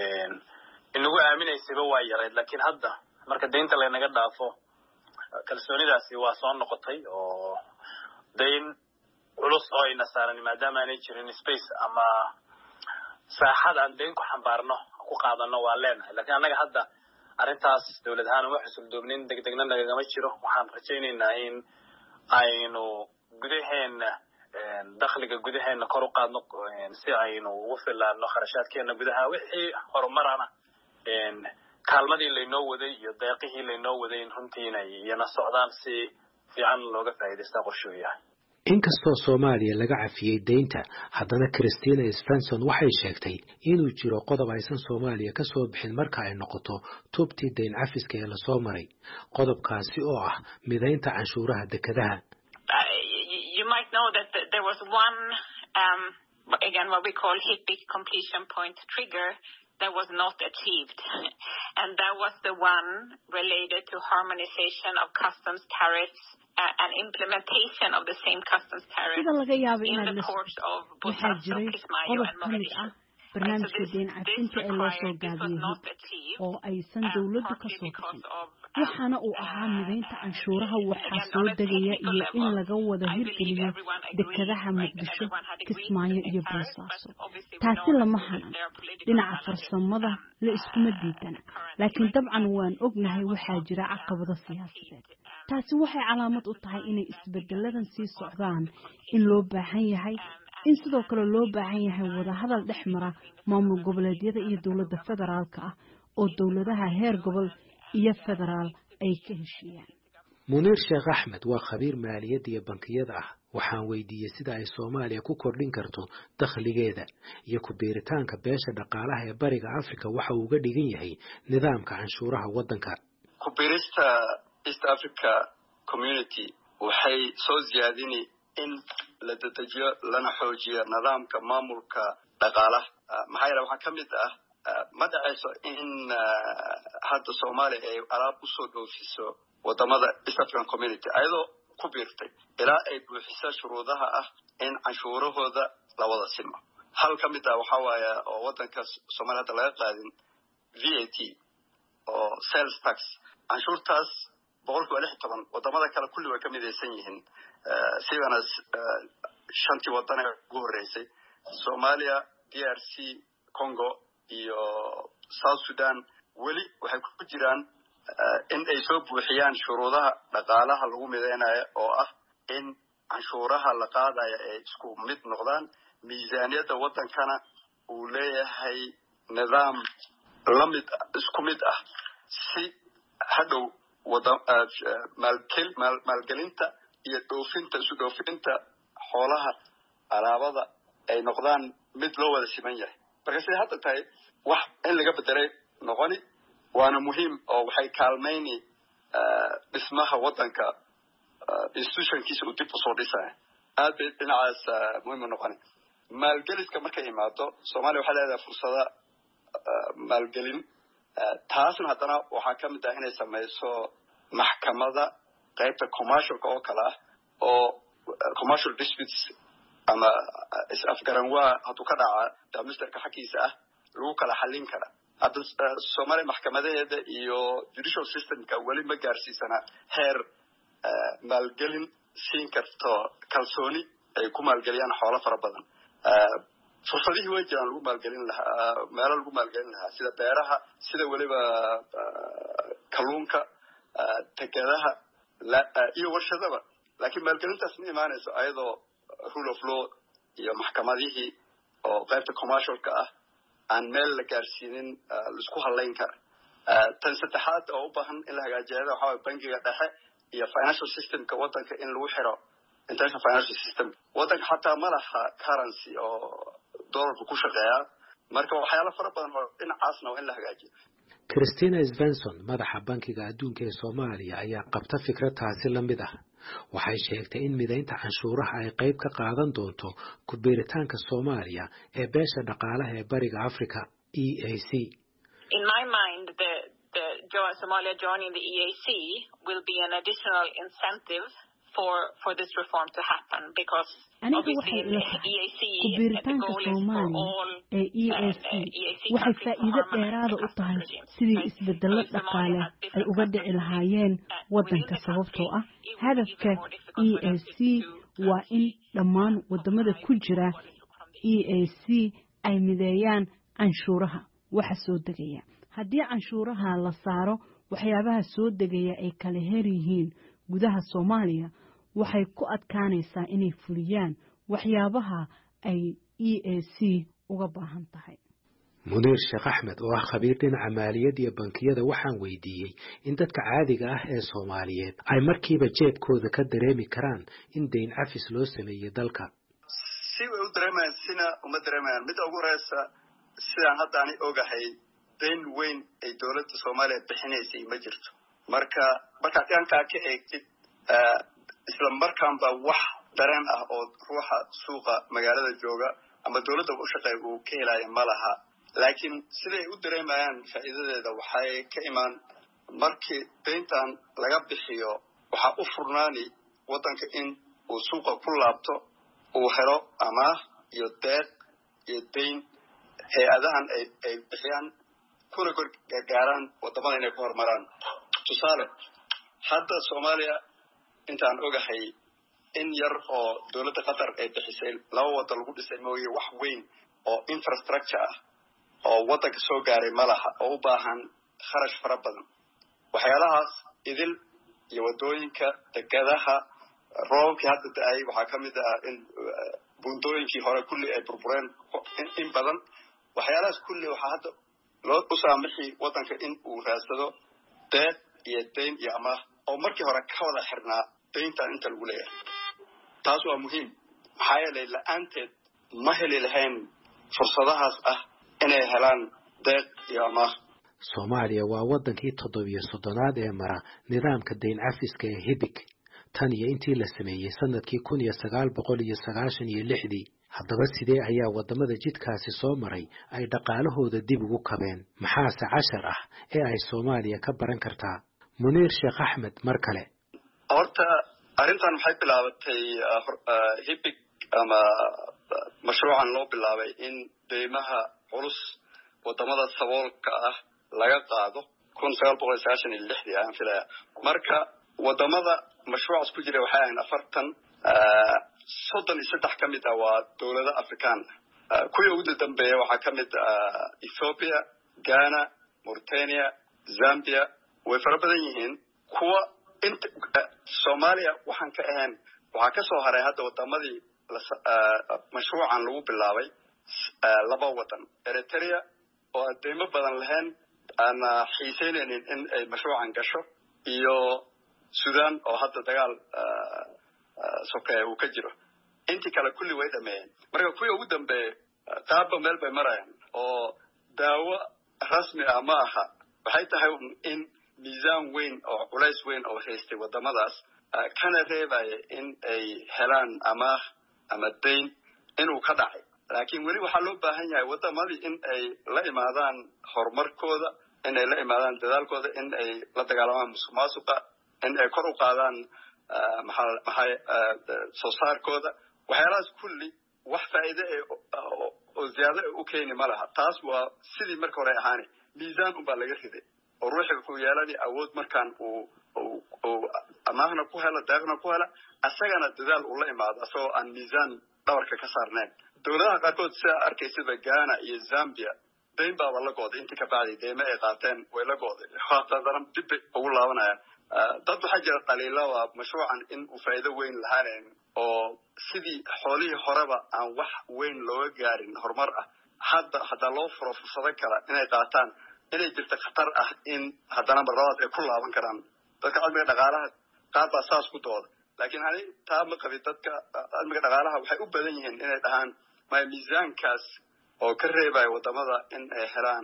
S10: inagu aaminaysayba waa yareed laakiin hadda marka deynta laynaga dhaafo kalsoonidaasi waa soo noqotay oo deyn culus oo ayna saaran maadaama aanay jirin space ama saaxad aan deyn ku xambaarno ku qaadano waa leenahay laakiin annaga hadda arrintaas dawlad ahaan uma xusuldoobnin degdegna nagagama jiro waxaan rajaynaynaa in aynu gudaheena dakhliga gudaheena kor u qaadno si aynu ugu filaano kharashaadkeena gudaha wixii horumarana kaalmadii laynoo waday iyo deeqihii laynoo waday in runtii inay iyana socdaan si fiican looga faa'iidaysta qorshuu yahay
S7: inkastoo Soomaaliya laga cafiyay deynta haddana Christina Svensson waxay sheegtay inuu jiro qodob aysan Soomaaliya ka soo bixin marka ay noqoto tubtii deyn cafiska ee la soo maray qodobkaasi oo ah mideynta canshuuraha dekedaha
S8: you might know that there was one um again, what we call HIPC completion point trigger, that was not achieved. And that was the one related to harmonization of customs tariffs uh, and implementation of the same customs tariffs in the ports of Bosaso, Kismayo and Mogadishu.
S9: barnaamijka deyn cafinta ee loo soo gaabiyey oo aysan dawladdu ka soo bixin waxaana uu ahaa mideynta canshuuraha waxaa soo degaya iyo in laga wada hirgeliyo dekedaha Muqdisho, Kismaayo iyo Boosaaso. taasi lama hanan dhinaca farsamada la iskuma diidana, laakiin dabcan waan ognahay waxaa jira caqabado siyaasadeed. taasi waxay calaamad u tahay inay isbedeladan sii socdaan, in loo baahan yahay in sidoo kale loo baahan yahay wada hadal dhexmara maamul goboleedyada iyo dawladda federaalka ah oo dawladaha heer gobol iyo federaal ay ka heshiiyaan.
S7: Muniir Sheekh Axmed waa khabiir maaliyad iyo bankiyada ah. waxaan weydiiyay sida ay Soomaaliya ku kordhin karto dakhligeeda iyo ku biiritaanka beesha dhaqaalaha ee bariga Afrika waxa uu uga dhigan yahay nidaamka canshuuraha wadanka.
S11: Ku biirista East Africa Community waxay soo ziyaadinay in la dedejiyo lana xoojiyo nidaamka maamulka dhaqaalaha. maxaa yeelay waxaa ka mid ah ma dhacayso in hadda Soomaaliya ay alaab u soo dhoofiso wadamada East African Community ayadoo ku biirtay ilaa ay buuxiso shuruudaha ah in canshuurahooda la wada simo. hal ka mid ah waxaa waaye oo wadanka Soomaaliya hadda laga qaadin V A T oo sales tax. canshuurtaas boqolkiiba lix iyo toban wadamada kale kulli way ka midaysan yihiin. sidana shantii wadan ee ugu horeysay Soomaaliya, D R C, Congo iyo South Sudan weli waxay ku jiraan in ay soo buuxiyaan shuruudaha dhaqaalaha lagu mideynayo oo ah in canshuuraha la qaadayo ay isku mid noqdaan, miisaaniyadda wadankana uu leeyahay nidaam la mid isku mid ah si hadhow wada maalkel maalgelinta iyo dhoofinta isu dhoofinta xoolaha alaabada ay noqdaan mid loo wada siman yahay. marka sida hadda tahay wax in laga bedelay noqoni waana muhiim oo waxay kaalmayni dhismaha wadanka institutionkiisa uu dib u soo dhisaya. aad bay dhinacaas muhiim u noqoni. maalgeliska markay imaado Soomaaliya waxay leedahay fursada maalgelin. taasna haddana waxaa ka mid ah inay samayso maxkamada qaybta commercialka oo kale ah oo commercial disputes ama is-afgaranwaa hadduu ka dhaca damisterka xaggiisa ah lagu kala xallin kara. hadda Soomaaliya maxkamadeeda iyo judicial systemka weli ma gaarsiisana heer maalgelin siin karto kalsooni ay ku maalgeliyaan xoolo fara badan. fursadihii way jiraan lagu maalgelin lahaa meelo lagu maalgelin lahaa sida beeraha, sida weliba kalluunka, tekadaha iyo warshadaba. laakiin maalgelintaas ma imaanayso ayadoo rule of law iyo maxkamadihii oo qaybta commercialka ah aan meel la gaarsiinin laisku halayn kara. tan saddexaad oo u baahan in la hagaajiyo waxaa waaye bangiga dhexe iyo financial systemka wadanka in lagu xiro international financial system. wadanka xataa ma laha currency oo doolarku ku shaqeeya, marka waxyaalo fara badan oo dhinacaasna waa in la hagaajiyo.
S7: Christina Svensson madaxa bankiga adduunka ee Soomaaliya ayaa qabta fikradaasi la mid ah. waxay sheegtay in mideynta canshuuraha ay qayb ka qaadan doonto ku biiritaanka Soomaaliya ee beesha dhaqaalaha ee bariga Afrika E A C.
S8: In my mind, the the Somalia joining the E A C will be an additional incentive for for this reform to happen because obviously the E A C the goal is for all
S9: ee E A C waxay faa'iido dheeraad u tahay sidii isbeddello dhaqaale ay uga dhici lahaayeen wadanka sababtoo ah hadafka E A C waa in dhammaan wadamada ku jira E A C ay mideeyaan canshuuraha waxa soo degaya. haddii canshuuraha la saaro waxyaabaha soo degaya ay kala heer yihiin gudaha Soomaaliya waxay ku adkaanaysaa inay fuliyaan waxyaabaha ay E A C uga baahan tahay.
S7: Muniir Sheekh Axmed oo ah khabiir dhinaca maaliyadda iyo bankiyada waxaan weydiiyey in dadka caadiga ah ee Soomaaliyeed ay markiiba jeebkooda ka dareemi karaan in deyn cafis loo sameeyo dalka.
S11: si way u dareemayaan sina uma dareemayaan. mid ugu horeysa sidaan hadda ani ogahay deyn weyn ay dowladda Soomaaliya bixinaysay ma jirto. marka marka dhanka ka eegtid isla markaanba wax dareen ah oo ruuxa suuqa magaalada jooga ama dawladda u shaqeeyo uu ka helayo ma laha laakiin siday u dareemayaan faa'iidadeeda waxay ka imaan markii deyntan laga bixiyo waxa u furnaani wadanka in uu suuqa ku laabto uu helo amaah iyo deeq iyo deyn hay-adahan ay ay bixiyaan kuna gargaaraan wadamada inay ku horumaraan tusaale hadda Soomaaliya intaan ogahay in yar oo dawladda Qatar ay bixisay laba wada lagu dhisay mooyee wax weyn oo infrastructure ah oo wadanka soo gaaray malaha oo u baahan kharash fara badan waxyaalahaas idil iyo wadooyinka degadaha roobkii hadda da'ay waxaa ka mid ah in buundooyinkii hore kulli ay burbureen in badan waxyaalahaas kulli waxaa hadda loo u saamixi wadanka in uu raadsado deeq iyo deyn iyo amaah oo markii hore ka wada xirnaa deyntan inta lagu leeyahay taas waa muhiim maxaa yeelay la'aanteed ma heli lahayn fursadahaas ah inay helaan deeq iyo amaah
S7: Soomaaliya waa wadankii toddobiyo soddonaad ee mara nidaamka deyn cafiska ee hibig tan iyo intii la sameeyay sanadkii kun iyo sagaal boqol iyo sagaashan iyo lixdii haddaba sidee ayaa wadamada jidkaasi soo maray ay dhaqaalahooda dib ugu kabeen maxaase cashar ah ee ay Soomaaliya ka baran kartaa Muniir Sheekh Axmed mar kale
S11: horta arrintan waxay bilaabatay hibig ama mashruucan loo bilaabay in deymaha culus wadamada saboolka ah laga qaado kun sagaal boqol iyo sagaashan iyo lixdii aan filaya marka wadamada mashruucaas ku jira waxay ahayn afartan soddon iyo saddex ka mid ah waa dawlada Afrikaan kuwii ugu dambeeya waxaa ka mid ah Ethiopia Ghana Mauritania Zambia way fara badan yihiin kuwa inta Soomaaliya waxaan ka ahayn waxaa ka soo haray hadda wadamadii mashruucan lagu bilaabay laba wadan Eritrea oo deymo badan lahayn ana xiiseynaynin in ay mashruucan gasho iyo Sudan oo hadda dagaal sokay uu ka jiro intii kale kulli way dhameeyeen marka kuwii ugu dambeeyay qaabba meel bay marayaan oo daawo rasmi ah ma aha waxay tahay in miisaan weyn oo culays weyn oo haystay wadamadaas kana reebaya in ay helaan amaah ama deyn inuu ka dhacay laakiin weli waxaa loo baahan yahay wadamadii in ay la imaadaan horumarkooda in ay la imaadaan dadaalkooda in ay la dagaalamaan musuqmaasuqa in ay kor u qaadaan maxaa maxay soo saarkooda waxyaalahaas kulli wax faa'iido oo ziyaado u keeni ma laha taas waa sidii marka hore ahaani miisaan unbaa laga riday oo ruuxiga ku yeelani awood markaan uu uu amaahna ku hela deeqna ku hela asagana dadaal uu la imaado asagoo aan miisaan dhabarka ka saarnayn dawladaha qaarkood sida arkaysaba Ghana iyo Zambia deyn baa la gooday intii ka bacday deyma ay qaateen way la gooday haddana dib ugu laabanayaan dad waxaa jira qaliilada mashruucan in uu faa'iido weyn lahaaneen oo sidii xoolihii horeba aan wax weyn looga gaarin horumar ah hadda hadda loo furo fursado kale inay qaataan inay jirto khatar ah in haddana marlabaad ay ku laaban karaan dadka cilmiga dhaqaalaha qaar baa saas ku dooda laakiin ani taa ma qabin dadka cilmiga dhaqaalaha waxay u badan yihiin inay dhahaan ma miisaankaas oo ka reebaya wadamada in ay helaan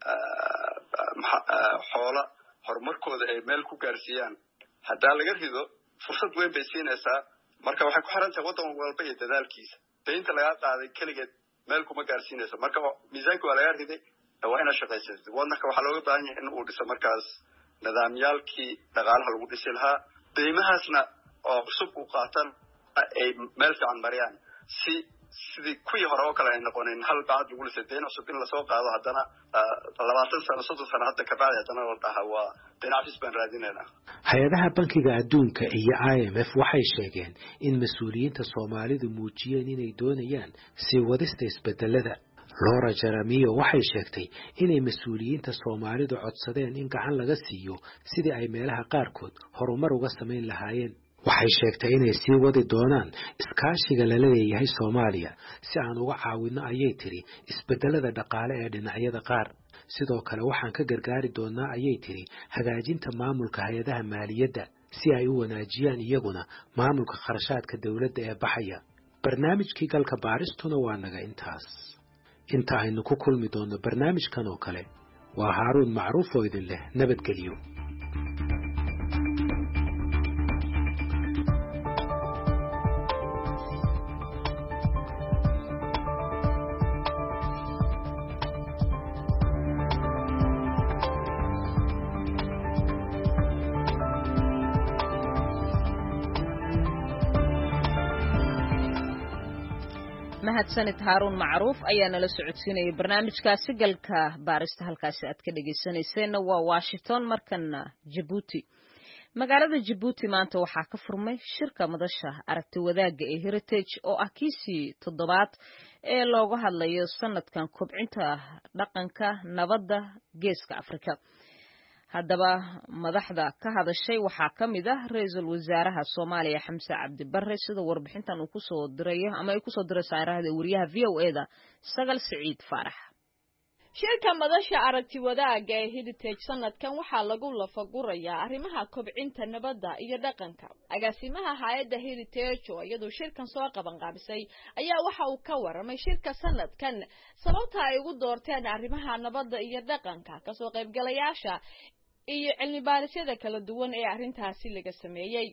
S11: xoola horumarkooda ay meel ku gaarsiiyaan haddaa laga rido fursad weyn bay siinaysaa marka waxay ku xiran tahay wadan walba iyo dadaalkiisa deynta laga qaaday keligeed meel kuma gaarsiinayso marka miisaanka waa laga riday waa inaad shaqaysato wadanka waxaa looga baahan yahay in uu dhiso markaas nidaamyaalkii dhaqaalaha lagu dhisi lahaa deymahaasna oo cusub u qaatan ay meel fiican mariyaan si sidii kuwii hore oo kale ay noqoneen hal baad lagu lisay deyn cusub in lasoo qaado haddana labaatan sano soddon sano hadda ka bacdi haddana la dhaha waa deyn cafis baan raadinaynaa
S7: hay-adaha bankiga adduunka iyo I M F waxay sheegeen in mas-uuliyiinta Soomaalidu muujiyeen inay doonayaan sii wadista isbedelada Laura Jeremiah waxay sheegtay inay mas'uuliyiinta Soomaalidu codsadeen in gacan laga siiyo sidii ay meelaha qaarkood horumar uga sameyn lahaayeen waxay sheegtay inay sii wadi doonaan iskaashiga la leeyahay Soomaaliya si aan uga caawino ayay tiri isbedelada dhaqaale ee dhinacyada qaar sidoo kale waxaan ka gargaari doonaa ayay tiri hagaajinta maamulka hay'adaha maaliyadda si ay u wanaajiyaan iyaguna maamulka kharashaadka dawladda ee baxaya barnaamijkii galka baaristuna waa naga intaas inta aynu ku kulmi doono barnaamijkan oo kale waa Haaruun Macruuf oo idin leh nabadgelyo
S1: mahadsanid Haaruun Macruuf ayaa nala socodsiinayay barnaamijkaasi galka baarista halkaasi aad ka dhageysanayseen waa Washington markana Djibouti magaalada Djibouti maanta waxaa ka furmay shirka madasha aragti wadaaga ee Heritage oo ah kiisii toddobaad ee looga hadlayo sanadkan kobcinta dhaqanka nabadda geeska Afrika haddaba madaxda ka hadashay waxaa ka mid ah ra'iisul wasaaraha Soomaaliya Xamse Cabdi Barre sida warbixintan uu ku soo diray ama ay ku soo diray saarahda wariyaha V O A da Sagal Saciid Faarax
S12: shirka madasha aragti wadaaga ee Heritage sanadkan waxaa lagu lafagurayaa arrimaha kobcinta nabadda iyo dhaqanka agaasimaha hay'adda Heritage oo iyadu shirkan soo qaban qaabisay ayaa waxa uu ka waramay shirka sanadkan sababta ay ugu doorteen arrimaha nabadda iyo dhaqanka ka soo qaybgalayaasha iyo cilmi baarisyada kala duwan ee arrintaasi laga sameeyay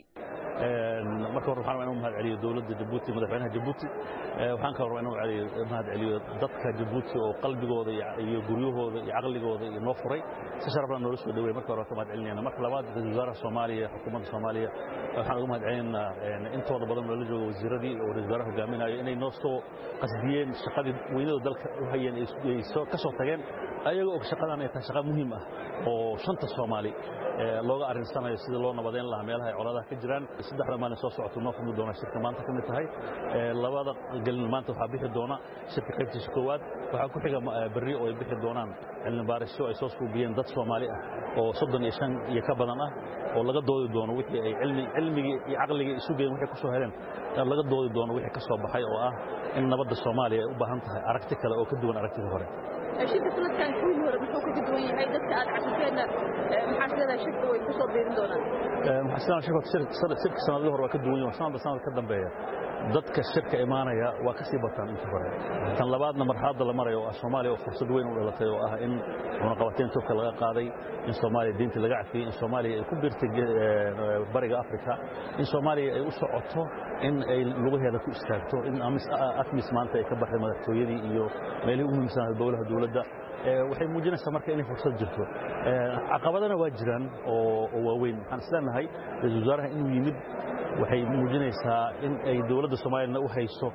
S13: marka hore waxaan u mahad celiyo dawladda Djibouti madaxweynaha Djibouti waxaan ka rabaa inuu celiyo mahad celiyo dadka Djibouti oo qalbigooda iyo guryahooda iyo aqligooda iyo noo furay si sharafna noo soo dhaweeyay marka hore mahad celinayna marka labaad wasaaraha Soomaaliya xukuumadda Soomaaliya waxaan ugu mahad celinaynaa intooda badan oo la joogo wasiiradii oo wasaaraha hogaaminaya inay noo soo qasdiyeen shaqadii weynada dalka u hayeen ay soo ka soo tageen ayagoo shaqadan ay tahay shaqo muhiim ah oo shanta Soomaali looga arinsanayo sida loo nabadeyn lahaa meelaha ay colaadaha ka jiraan saddexda maalin soo socoto noo fudud doona shirka maanta ka mid tahay labada galin maanta waxa bixi doona shirka qaybtiisa koowaad waxa ku xiga berri oo ay bixi doonaan cilmi baarisyo ay soo suubiyeen dad Soomaali ah oo soddon iyo shan iyo ka badan ah oo laga doodi doono wixii ay cilmi cilmiga iyo aqliga isu geeyeen wixii ku soo heleen laga doodi doono wixii ka soo baxay oo ah in nabadda Soomaaliya ay u baahan tahay aragti kale oo ka duwan aragtida hore
S12: shirka sanadkan kuwii hore muxuu ka duwan yahay dadka aad casuuteena maxaa sida shirka way ku soo biirin doonaan
S13: waxaan shirka shirka sanadii hore waa ka duwan yahay sanadba sanad ka dambeeya dadka shirka imaanaya waa ka sii bataan inta hore tan labaadna marxaladda la marayo oo Soomaaliya oo fursad weyn u dhalatay oo ah in cunaqabateyn turka laga qaaday in Soomaaliya diinta laga cafiyay in Soomaaliya ay ku biirtay bariga Afrika in Soomaaliya ay u socoto in ay lugaheeda ku istaagto in amis atmis maanta ay ka baxday madaxtooyadii iyo meelihii ugu muhiimsan dawladda dawladda waxay muujinaysaa marka inay fursad jirto caqabadana waa jiraan oo waaweyn waxaan isleenahay ra'iisul wasaaraha inuu yimid waxay muujinaysaa in ay dawladda Soomaaliya u hayso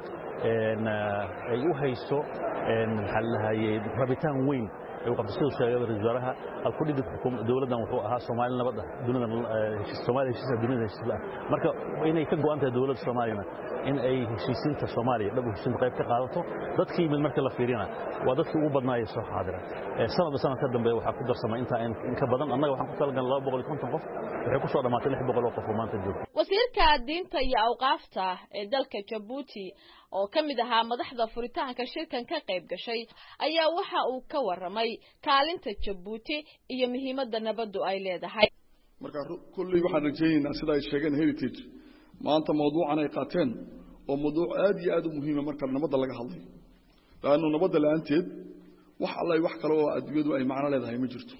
S13: ay u hayso maxaa la hayay rabitaan weyn ay qabsadeen shaqada ra'iisul wasaaraha alkudhig xukuum dawladdan wuxuu ahaa Soomaaliya nabadda dunida Soomaaliya heshiisa dunida heshiisa marka inay ka go'an tahay dawladda Soomaaliya in ay heshiisinta Soomaaliya dhab heshiisinta qayb ka qaadato dadkii mid marka la fiirina waa dadkii ugu badnaayay soo xaadira sanadba sanad ka dambeeya waxa ku darsamay inta in ka badan annaga waxaan ku talagalnay laba boqol iyo konton qof waxay ku soo dhamaatay lix boqol oo qof oo maanta jooga
S12: wasiirka diinta iyo awqaafta ee dalka Djibouti oo ka mid ahaa madaxda furitaanka shirkan ka qayb gashay ayaa waxa uu ka waramay kaalinta Djibouti iyo muhiimadda nabaddu ay leedahay
S14: marka kulli waxaan rajaynaynaa sida ay sheegeen Heritage maanta mawduucan ay qaateen oo mawduuc aad iyo aad u muhiim ah marka nabadda laga hadlayo laanu nabadda la'aanteed wax alla wax kale oo adduunyadu ay macno leedahay ma jirto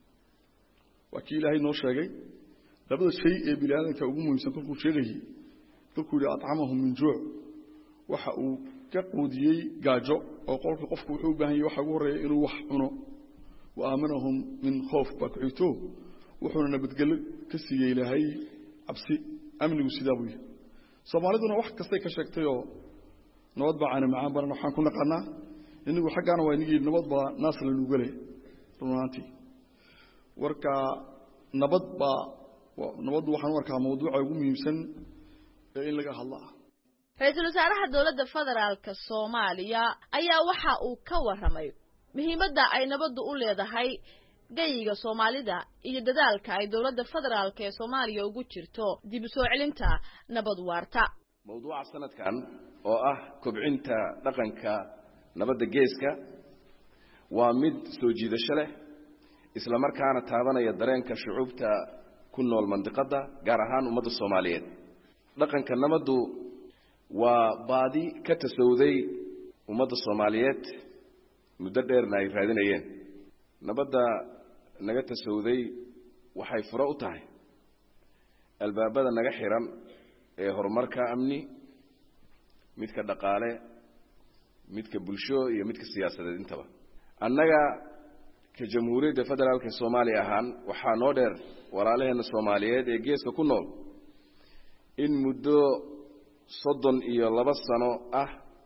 S14: wakiil Ilaahay noo sheegay labada shay ee bilaadanka ugu muhiimsan kolkuu sheegayay kolkuu yiri at'amahum min juu' waxa uu ka quudiyay gaajo oo qolka qofku wuxuu u baahan yahay waxa ugu horeeya inuu wax cuno wa aamanahum min khawf baqayto wuxuuna nabadgelyo ka siiyay Ilaahay cabsi amnigu sidaa buu yahay Soomaaliduna wax kasta ka sheegtay oo nabad baa aan macaan baran waxaan ku naqanaa inagu xaqana waa inagii nabad baa naas la nugu galay runtii warka nabad baa nabad waxaan warkaa mawduuca ugu muhiimsan ee in laga hadlaa
S12: ra'iisul wasaaraha dawladda federaalka Soomaaliya ayaa waxa uu ka waramay muhiimadda ay nabaddu u leedahay gayiga Soomaalida iyo dadaalka ay dawladda federaalka ee Soomaaliya ugu jirto dib u soo celinta nabad waarta
S15: mawduuca sanadkan oo ah kobcinta dhaqanka nabadda geeska waa mid soo jiidasho leh isla markaana taabanaya dareenka shucuubta ku nool mandiqada gaar ahaan ummadda Soomaaliyeed dhaqanka nabaddu waa baadi ka tasawuday ummadda Soomaaliyeed muddo dheerna ay raadinayeen nabadda naga tasawuday waxay furo u tahay albaabada naga xiran ee horumarka amni midka dhaqaale midka bulsho iyo midka siyaasadeed intaba annaga ka jamhuuriyadda federaalka Soomaaliya ahaan waxaa noo dheer walaalaheena Soomaaliyeed ee geeska ku nool in muddo soddon iyo laba sano ah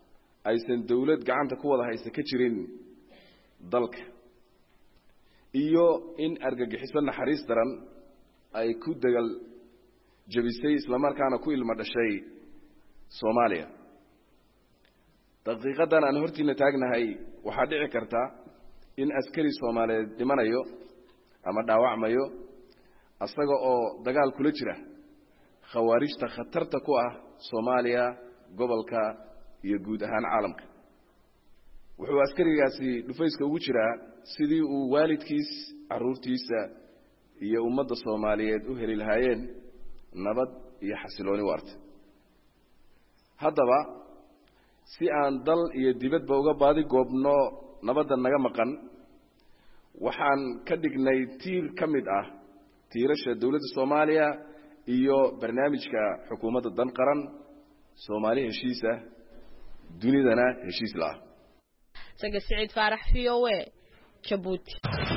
S15: aysan dawlad gacanta ku wada haysta ka jirin dalka iyo in argagixiso naxariis daran ay ku dagal jabisay isla markaana ku ilma dhashay Soomaaliya daqiiqadan aan hortiina taagnahay waxa dhici karta in askari Soomaaliyeed dhimanayo ama dhaawacmayo asaga oo dagaal kula jira khawaarijta khatarta ku ah Soomaaliya gobolka iyo guud ahaan caalamka wuxuu askarigaasi dhufayska ugu jiraa sidii uu waalidkiis caruurtiisa iyo ummadda Soomaaliyeed u heli lahaayeen nabad iyo xasilooni waarta haddaba si aan dal iyo dibadba uga baadi goobno nabadda naga maqan waxaan ka dhignay tiir ka mid ah tiirasha dawladda Soomaaliya iyo barnaamijka xukuumadda dan qaran Soomaali heshiis ah dunidana heshiis la
S12: Saga Saciid Faarax V O A Djibouti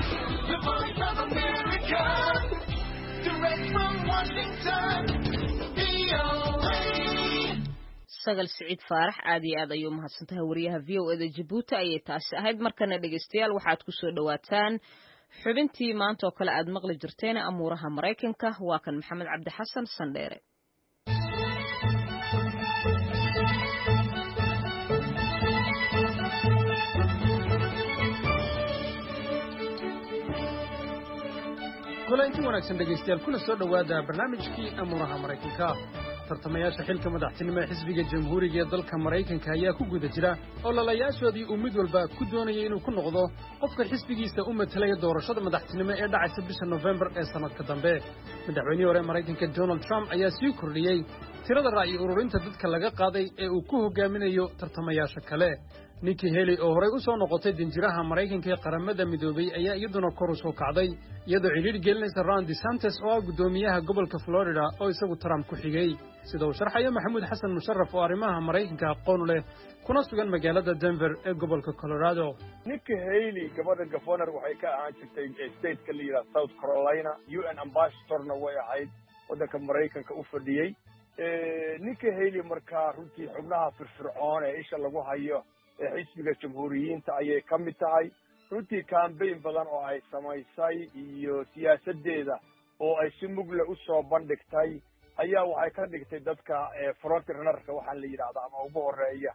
S12: Sagal Saciid Faarax aad iyo aad ayuu mahadsantahay wariyaha V O A da Djibouti ayay taasi ahayd markana dhageystayaal waxaad ku soo dhawaataan xubintii maanta oo kale aad maqli jirteen amuuraha Mareykanka waa kan Maxamed Cabdi Xasan Sandheere
S16: kulanti wanaagsan dhageystayaal kuna soo dhawaada barnaamijkii amuuraha Mareykanka tartamayaasha xilka madaxtinimo ee xisbiga jamhuuriga ee dalka Mareykanka ayaa ku guda jira oo lalayaashoodii uu mid walba ku doonayay inuu ku noqdo qofka xisbigiisa u matalaya doorashada madaxtinimo ee dhacaysa bisha November ee sanadka dambe madaxweynihii hore Mareykanka Donald Trump ayaa sii kordhiyay tirada ra'yi ururinta dadka laga qaaday ee uu ku hogaaminayo tartamayaasha kale Nikki Haley oo horey u soo noqotay dinjiraha Mareykanka ee qaramada midoobay ayaa iyaduna kor u soo kacday iyadoo xiriir gelinaysa Ron DeSantis oo gudoomiyaha gobolka Florida oo isagu Trump ku xigay sida uu sharxayo Maxamuud Xasan Musharraf oo arrimaha Mareykanka aqoon u leh kuna sugan magaalada Denver ee gobolka Colorado
S17: Nikki Haley gabadha governor waxay ka ahaan jirtay state-ka la yiraahdo South Carolina U N ambassador-na way ahayd wadanka Mareykanka u fadhiyay ee Nikki Haley markaa runtii xubnaha firfircoon ee isha lagu hayo xisbiga jamhuuriyiinta ayay ka mid tahay runtii campaign badan oo ay samaysay iyo siyaasadeeda oo ay si mugle u soo bandhigtay ayaa waxay ka dhigtay dadka front runner-ka waxaan la yiraahdaa ama ugu horeeya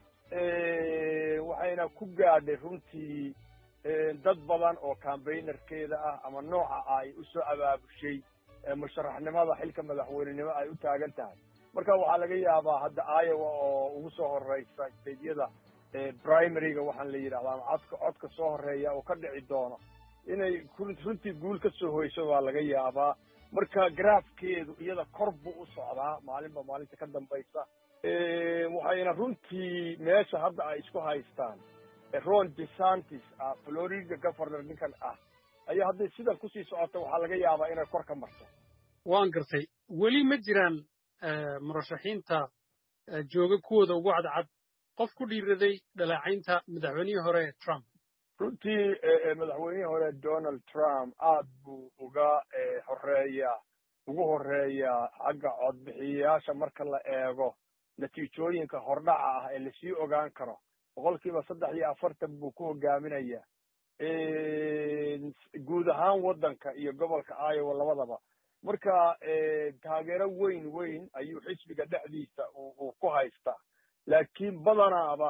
S17: ee waxayna ku gaadhay runtii dad badan oo campaignerkeeda ah ama nooca ay u soo abaabushay musharaxnimada xilka madaxweynenimo ay u taagan tahay marka waxaa laga yaabaa hadda Iowa oo ugu soo horeysa steedyada primary-ga waxaan la yiraahdaa codka codka soo horeeya oo ka dhici doono inay runtii guul ka soo hoyso waa laga yaabaa marka graafkeedu iyada kor buu u socdaa maalinba maalinta ka dambaysa ee waxayna runtii meesha hadda ay isku haystaan Ron DeSantis ah Florida governor ninkan ah ayaa hadda sidan ku sii socota waxaa laga yaabaa inay kor ka marto
S16: waan gartay weli ma jiraan murashaxiinta jooga kuwooda ugu cadcad qof ku dhiiraday dhaleecaynta madaxweynihii hore Trump
S17: runtii madaxweynihii hore Donald Trump aad buu uga horeeya ugu horeeya xagga codbixiyayaasha marka la eego natiijooyinka hordhaca ah ee la sii ogaan karo boqolkiiba saddex iyo afartan buu ku hogaaminaya guud ahaan waddanka iyo gobolka Iowa labadaba marka taageero weyn weyn ayuu xisbiga dhexdiisa uu ku haystaa laakiin badanaaba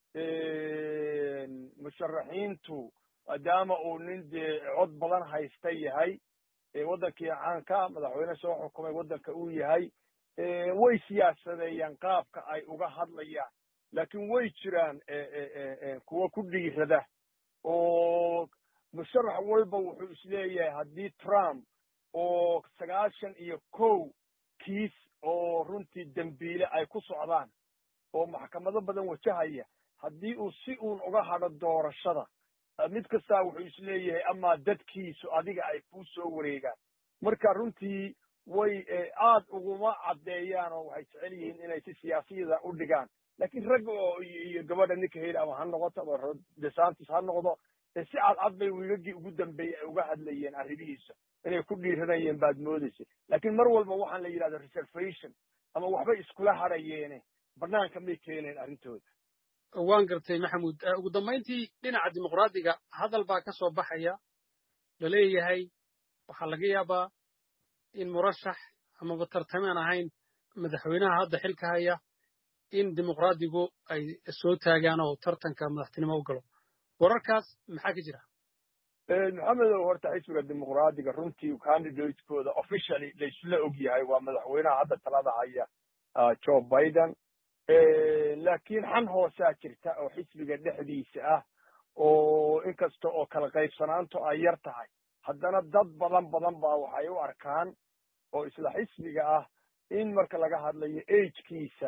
S17: musharaxiintu maadaama uu nin dee cod badan haysta yahay waddankii caanka madaxweyne soo xukumay waddanka uu yahay way siyaasadeeyaan qaabka ay uga hadlayaan laakiin way jiraan kuwa ku dhiirada oo musharax walba wuxuu isleeyahay haddii Trump oo sagaashan iyo kow kiis oo runtii dambiile ay ku socdaan oo maxkamado badan wajahaya haddii uu si uun uga hadho doorashada mid kasta wuxuu isleeyahay ama dadkiisu adiga ay ku soo wareegaan marka runtii way aad uguma cadeeyaan oo waxay jecel yihiin inay si siyaasiyada u dhigaan laakiin rag oo iyo gabadha Nikki Haley ama ha noqoto ama Ron DeSantis ha noqdo si cad cad bay wiilagii ugu dambeeyay ay uga hadlayeen arrimihiisa inay ku dhiiranayeen baad moodaysa laakiin mar walba waxaan la yiraahdaa reservation ama waxba iskula hadhayeene banaanka may keeneen arrintooda
S16: waan gartay maxamuud ugu dambayntii dhinaca dimuqraadiga hadal baa ka soo baxaya la leeyahay waxaa laga yaabaa in murashax amaba tartamaan ahayn madaxweynaha hadda xilka haya in dimuqraadigu ay soo taagaan oo tartanka madaxtinimo u galo wararkaas maxaa ka jira
S17: maxamedow horta xisbiga dimuqraadiga runtii candidatekooda officially laysla og yahay waa madaxweynaha hadda talada haya joe biden laakiin xan hoosaa jirta oo xisbiga dhexdiisa ah oo inkasta oo kala qaybsanaantu ay yar tahay haddana dad badan badan baa waxay u arkaan oo isla xisbiga ah in marka laga hadlayo agekiisa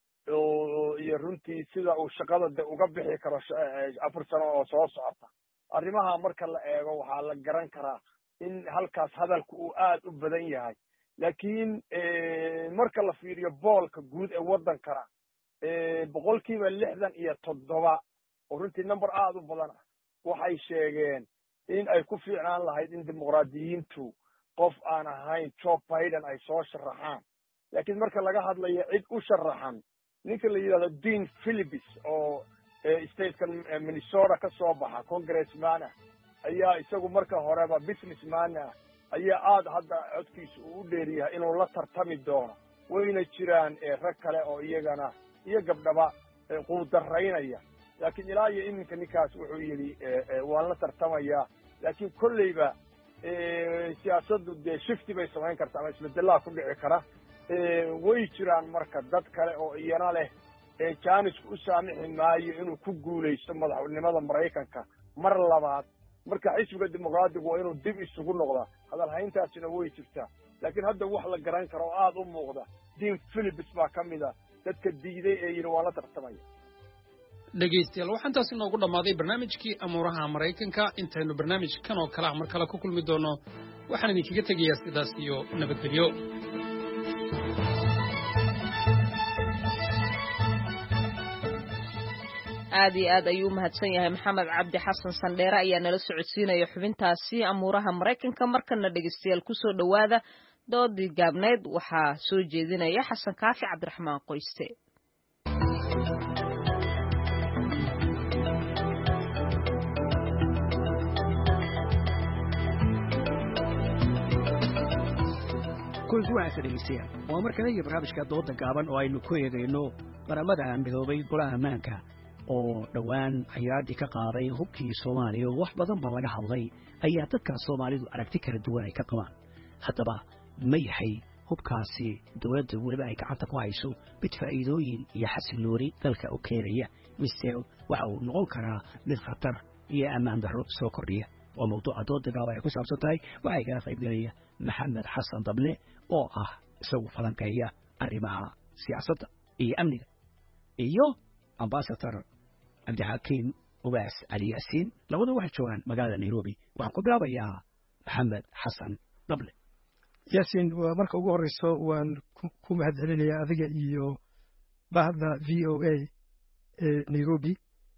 S17: iyo runtii sida uu shaqada de uga bixi karo afar sano oo soo socota arrimaha marka la eego waxaa la garan karaa in halkaas hadalku uu aad u badan yahay laakiin marka la fiiriyo boolka guud ee waddankana boqolkiiba lixdan iyo toddoba oo runtii number aad u badan ah waxay sheegeen in ay ku fiicnaan lahayd in dimuqraadiyiintu qof aan ahayn joe biden ay soo sharaxaan laakiin marka laga hadlayo cid u sharaxan ninka la yidhahdo dean phillips oo statekan minnesota ka soo baxa congressman ah ayaa isagu marka horeba businessman ah ayaa aad hadda codkiisa uu u dheeryahay inuu la tartami doono wayna jiraan rag kale oo iyagana iyo gabdhaba quudaraynaya laakiin ilaa iyo iminka ninkaas wuxuu yidhi waan la tartamayaa laakiin kolleyba siyaasaddu dee shifti bay samayn karta ama isbedelaa ku dhici kara way jiraan marka dad kale oo iyana leh jaanisku u saamixi maayo inuu ku guulaysto madaxnimada maraykanka mar labaad marka xisbiga dimuqraadigu waa inuu dib isugu noqdaa hadalhayntaasina way jirtaa laakiin hadda wax la garan karo oo aad u muuqda dean phillips baa ka mid a dadka diiday ee yidhi waa la tartamaya
S16: dhegaystayaal waxaan taas inoogu dhammaaday barnaamijkii amuuraha maraykanka intaynu barnaamijkan oo kale ah mar kale ku kulmi doono waxaan idinkaga tegayaa sidaas iyo nabadgelyo
S1: aad iyo aad ayuu u mahadsan yahay maxamed cabdi xasan sandheere ayaa nala socodsiinaya xubintaasi amuuraha maraykanka markana dhegaystayaal kusoo dhowaada doodii gaabneyd waxaa soo jeedinaya xasan kaafi cabdiraxmaan qoyste
S18: waa mar kale iyo barnaamijka dooda gaaban oo aynu ku eegayno qaramada midoobay golaha ammaanka oo dhowaan xayiraadii ka qaaday hubkii soomaaliya oo wax badan ba laga hadlay ayaa dadka soomaalidu aragti kala duwan ay ka qabaan haddaba ma yahay hubkaasi dowladda weliba ay gacanta ku hayso mid faa'iidooyin iyo xasilooni dalka u keenaya mise waxa uu noqon karaa mid khatar iyo ammaan darro soo kordhiya oo mawduuca dooda gaaban ay ku saabsan tahay waxaa igala qaybgelaya maxamed xasan dable oo ah isagu falanqeeya arrimaha siyaasadda iyo amniga iyo ambasador cabdixakiim ubaas cali yaasiin labada waxay joogaan magaalada nairobi waxaan ku bilaabayaa maxamed xasan dable
S19: yaasiin marka ugu horeyso waan ku mahadcelinayaa adiga iyo bahda v o a ee nairobi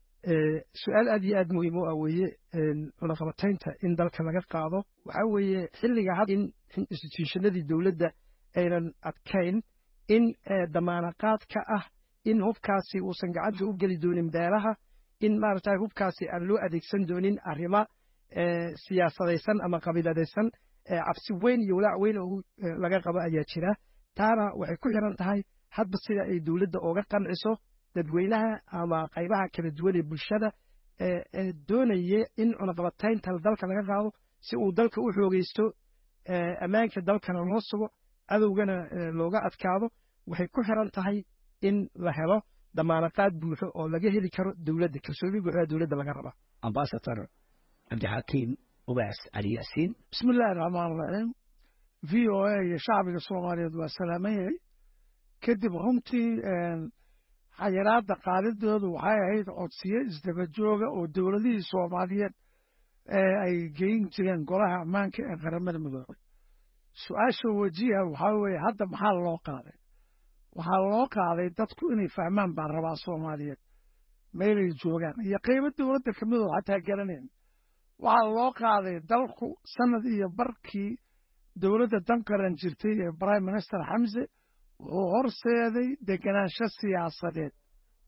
S19: su-aal aad iyo aad muhiim u ah weeye cunaqabataynta in dalka laga qaado waxaa weeye xilliga had in institutionadii dowladda aynan adkayn in damaanaqaad ka ah in hubkaasi uusan gacanta u geli doonin beelaha in maaragtay hubkaasi aan loo adeegsan doonin arrimo siyaasadaysan ama qabiiladaysan cabsi weyn iyo walaac weyn oo laga qabo ayaa jira taana waxay ku xiran tahay hadba sida ay dowladda ooga qanciso dadweynaha ama qaybaha kala duwan ee bulshada ee doonaya in cunaqabataynta dalka laga qaado si uu dalka u xoogeysto ammaanka dalkana loo sugo cadowgana looga adkaado waxay ku xiran tahay in la helo damaanaqaad buuxo oo laga heli karo dowladda kalsooni buuxda dowladda laga raba
S18: ambasador cabdixakiim ubaas cali yaasiin
S20: bismi illaahi raxmaan raxiim v o a iyo shacbiga soomaaliyeed waa salaamayay kadib runtii xayiraadda qaadidoodu waxay ahayd codsiyo isdaba jooga oo dowladihii soomaaliyeed ay geyn jireen golaha ammaanka ee qaramada midoobay su-aasha wajiha waxaa weeye hadda maxaa loo qaaday waxaa loo qaaday dadku inay fahmaan baan rabaa soomaaliyeed meelay joogaan iyo qaybo dowladda ka midoo xataa garanayn waxaa loo qaaday dalku sanad iyo barkii dowladda dan qaran jirtay ee prime minister xamse wuxuu horseeday degenaansho siyaasadeed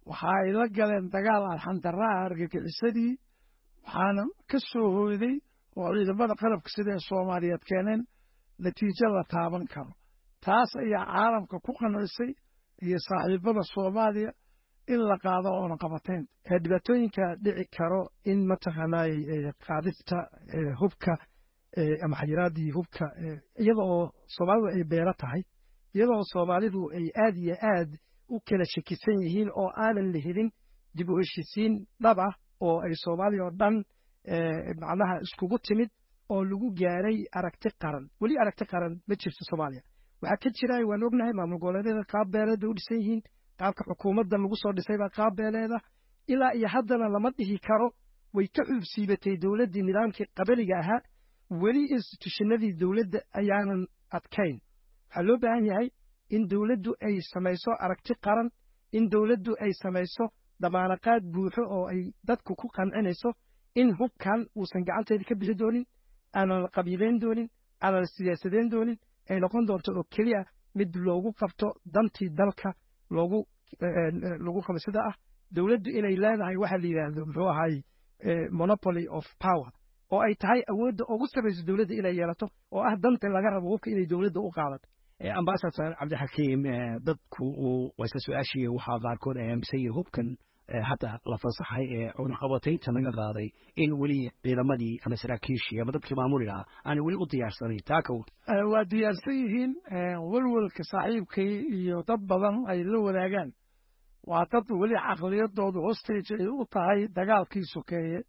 S20: waxa ay la galeen dagaal alxandarraa argagixisadii waxaana ka soo hooyday oo ciidamada qalabka sida ee soomaaliyeed keeneen natiijo la taaban karo taas ayaa caalamka ku qancisay iyo saaxiibada soomaaliya in la qaado oona qabateen dhibaatooyinka dhici karo in mataqaanay qaadista hubka ama xayiraadii hubka iyada oo soomaalidu ay beero tahay iyada oo soomaalidu ay aad iyo aad u kala shakisan yihiin oo aanan la helin dib u heshiisiin dhab ah oo ay soomaaliya oo dhan macnaha iskugu timid oo lagu gaaray aragti qaran weli aragti qaran ma jirto soomaaliya waxaa ka jira waan ognahay maamul goboleedyada qaab beeleeda u dhisan yihiin qaabka xukuumadda lagu soo dhisay baa qaab beeleeda ilaa iyo haddana lama dhihi karo way ka xuubsiibatay dowladdii nidaamkii qabaliga ahaa weli institutionadii dowladda ayaanan adkayn waxaa loo baahan yahay in dowladdu ay samayso aragti qaran in dowladdu ay samayso damaanaqaad buuxo oo ay dadku ku qancinayso in hubkan uusan gacanteeda ka bixi doonin aanan la qabiilayn doonin aanan la siyaasadeyn doonin ay noqon doonto oo keliya mid loogu qabto dantii dalka loogu lagu qabo sida ah dowladdu inay leedahay waxa la yidhaahdo muxuu ahay monopoly of power oo ay tahay awoodda ugu sarraysa dowladda inay yeelato oo ah danta laga rabo hubka inay dowladda u qaadato
S18: ambasador cabdixakiim dadku waa isla su-aashii waxaa qaarkood ay aaminsan yihiin hubkan hadda la fasaxay ee cunaqabataynta laga qaaday in weli ciidamadii ama saraakiishii ama dadkii maamuliga ah aanay weli u diyaarsanayn taakaw
S20: waa diyaarsan yihiin welwelka saaxiibkay iyo dad badan ay la wadaagaan waa dad weli caqliyadoodu hostage ay u tahay dagaalkii sokeeye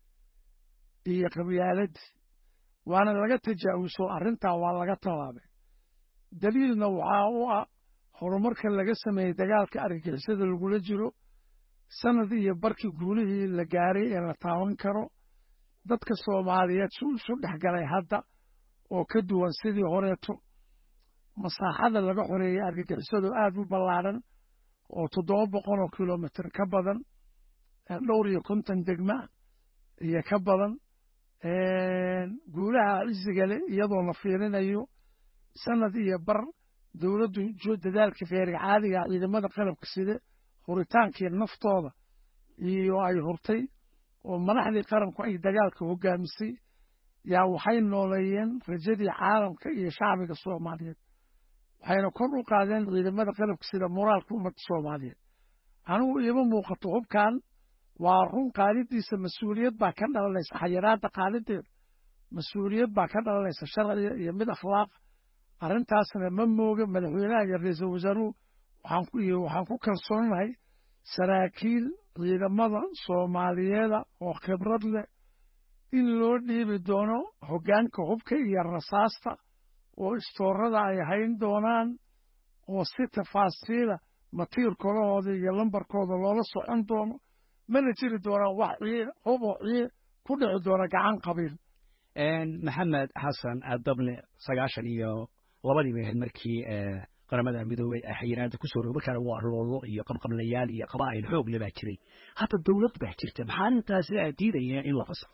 S20: iyo qabyaaladii waana laga tajaawuso arrintaa waa laga tallaabay daliilna waxaa u ah horumarka laga sameeyey dagaalka argagixisada lagula jiro sanad iyo barkii guulihii la gaaray ee la taaban karo dadka soomaaliyeed si isu dhex galay hadda oo ka duwan sidii horeeto masaaxada laga xoreeyey argagixisadu aad u ballaadhan oo toddoba boqol oo kilomitir ka badan dhowr iyo konton degma iyo ka badan guulaha cisiga leh iyadoo la fiirinayo sanad iyo bar dowladdu dadaalka feeriga caadiga ciidamada qalabka sida huritaankii naftooda iyo ay hurtay oo madaxdii qaranku ay dagaalka hogaamisay yaa waxay nooleeyeen rajadii caalamka iyo shacbiga soomaaliyeed waxayna kor u qaadeen ciidamada qalabka sida moraalka ummadda soomaaliyeed anigu iima muuqato hubkan waa run qaadidiisa mas-uuliyad baa ka dhalanaysa xayiraadda qaadideeda mas-uuliyad baa ka dhalanaysa sharciga iyo mid akhlaaq arrintaasna ma mooga madaxweynaha iyo ra-iisul wasaaruhu waxaan ku kalsoonahay saraakiil ciidamada soomaaliyeeda oo khibrad leh in loo dhiibi doono hoggaanka hubka iyo rasaasta oo istoorada ay hayn doonaan oo si tafaasiila matiirkodahooda iyo lambarkooda loola socon doono mana jiri doonaan wax ciid hub oo ciid ku dhici doona gacan qabiil
S18: maxamed xasan adable sagaashan iyo labadii bay ahayd markii qaramada midoobay ay xayiraada ku soo rogay markaana waa loolo iyo qabqablayaal iyo qabaa'il xoog leh baa jiray hadda dowlad baa jirta maxaa arrintaasi diidaya in la fasaxo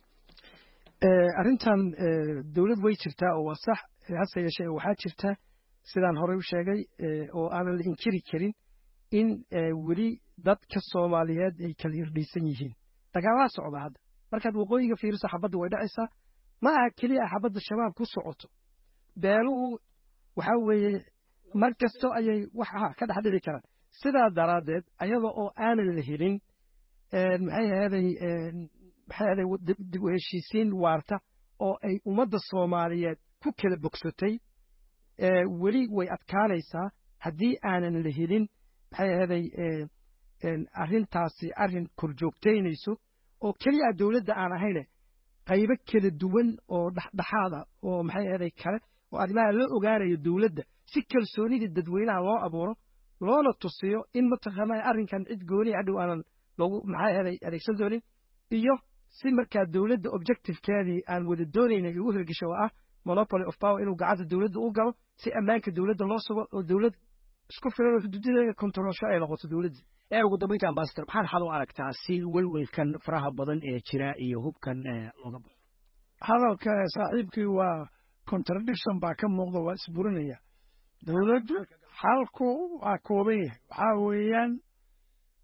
S19: arrintan dowlad way jirtaa oo waa sax hase yeeshee waxaa jirta sidaan horey u sheegay oo aanan la inkiri karin in weli dadka soomaaliyeed ay kala irdhaysan yihiin dagaalaa socda hadda markaad waqooyiga fiiriso xabadda way dhacaysaa ma aha keliya xabadda shabaab ku socoto beeluhu waxaa weeye mar kasto ayay wax ka dhex dhici karaan sidaa daraaddeed ayada oo aanan la helin maxay ahaday maxay ahaday dib u heshiisiin waarta oo ay ummadda soomaaliyeed ku kala bogsatay weli way adkaanaysaa haddii aanan la helin maxay ahaday arrintaasi arrin korjoogtaynayso oo keliya dowladda aan ahayne qaybo kala duwan oo dhexdhexaada oo maxay ahaday kale oo arrimaha la ogaanayo dowladda si kalsoonida dadweynaha loo abuuro loona tusiyo in mataqaanaa arrinkan cid gooni hadhow aanan loogu maxay ahaday adeegsan doonin iyo si markaa dowladda objectivekeedii aan wada doonayna ugu hirgasho oo ah monopoly of power inuu gacanta dowladda u galo si ammaanka dowladda loo sugo oo dowlad isku filan oo xuduudadeeda kontaroolsho ay noqoto dowladda
S18: ee ugu dambeynta ambassador maxaad xal u aragtaa si welwelkan faraha badan ee jira iyo hubkan looga baxo
S20: hadalka saaxiibkii waa contradiction baa ka muuqda waa isburinaya dowladdu xalku waa kooban yahay waxaa weeyaan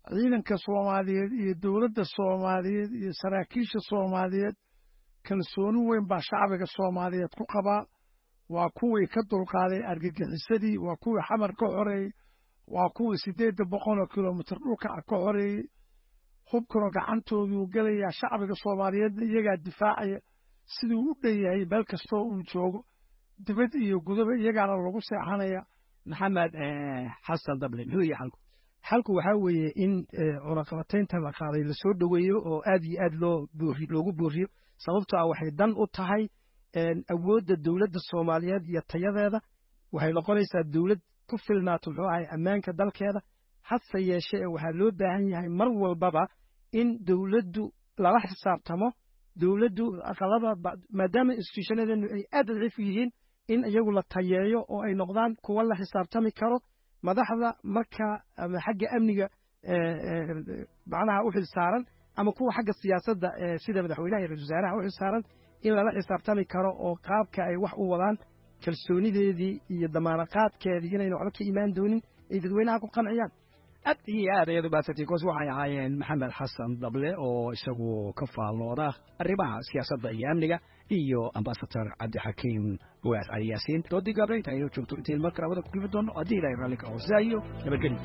S20: ciidanka soomaaliyeed iyo dowladda soomaaliyeed iyo saraakiisha soomaaliyeed kalsooni weyn baa shacbiga soomaaliyeed ku qabaa waa kuwii ka dulqaaday argagixisadii waa kuwii xamar ka xoreeyey waa kuwii siddeedda boqol oo kilomitir dhulka ka xoreeyey hubkuna gacantooduu gelayaa shacbiga soomaaliyeedna iyagaa difaacaya siduu u dhan yahay meel kastoo uu joogo dibad iyo gudaba iyagaana lagu seexanaya.
S18: maxamed xasan dable muxuu yahay xalku xalku waxaa weeye in cunaqabataynta la qaaday lasoo dhoweeyo oo aad iyo aad loo buuri loogu buuriyo sababtoo ah waxay dan u tahay awoodda dowladda soomaaliyeed iyo tayadeeda waxay noqonaysaa dowlad ku filnaato muxuu ahay ammaanka dalkeeda hase yeeshee waxaa loo baahan yahay mar walbaba in dowladdu lala xisaabtamo dowladdu aqalada maadaama institutionadeenu ay aad daciif yihiin in iyagu la tayeeyo oo ay noqdaan kuwa la xisaabtami karo madaxda marka ama xagga amniga macnaha u xilsaaran ama kuwa xagga siyaasadda sida madaxweynaha iyo ra-iisul wasaaraha u xilsaaran in lala xisaabtami karo oo qaabka ay wax u wadaan kalsoonideedii iyo damaanaqaadkeedii inayna waxba ka imaan doonin ay dadweynaha ku qanciyaan. aad iyo aad ayadu baasatay koos waxay ahaayeen maxamed xasan dable oo isagu ka faalnooda arrimaha siyaasadda iyo amniga iyo ambasador cabdixakiim buwaas cali yaasiin doodii gaabreynta ayuu joogto intayn mar kale wada ku kulmi doono haddii ilaahay raalli ka hoosaayo nabadgelyo.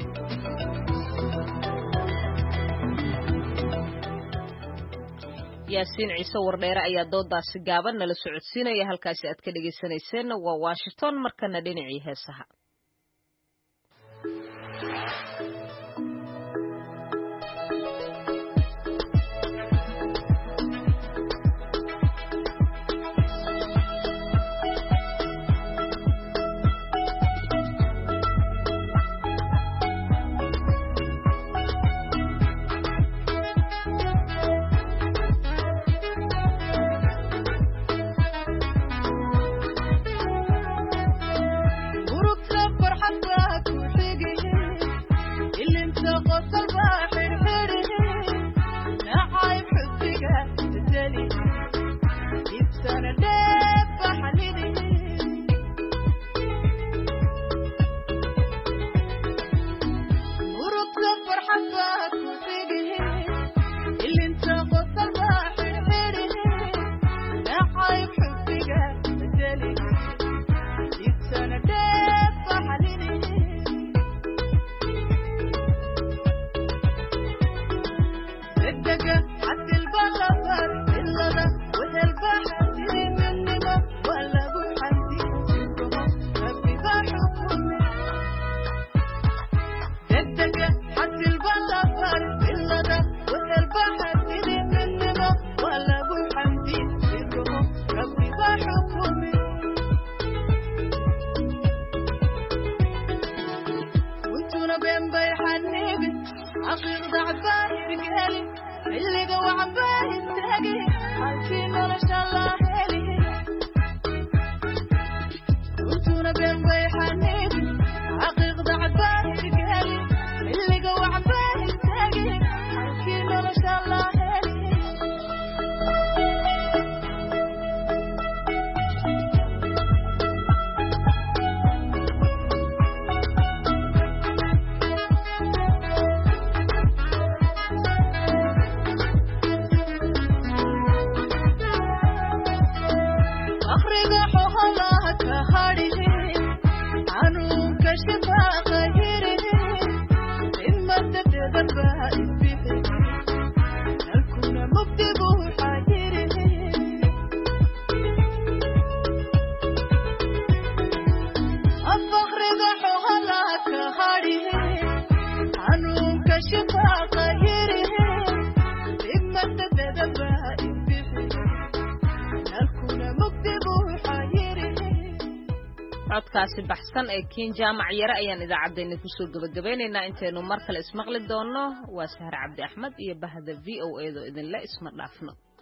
S1: yaasiin ciise wardheere ayaa doodaasi gaaban nala socodsiinaya halkaasi aad ka dhegaysanayseena waa washington markana dhinacii heesaha. codkaasi baxsan ee kiin jaamac yare ayaan idaacaddeena kusoo gabagabaynaynaa intaynu mar kale ismaqli doonno waa sahar cabdi axmed iyo bahda v o a do idinla isma dhaafno.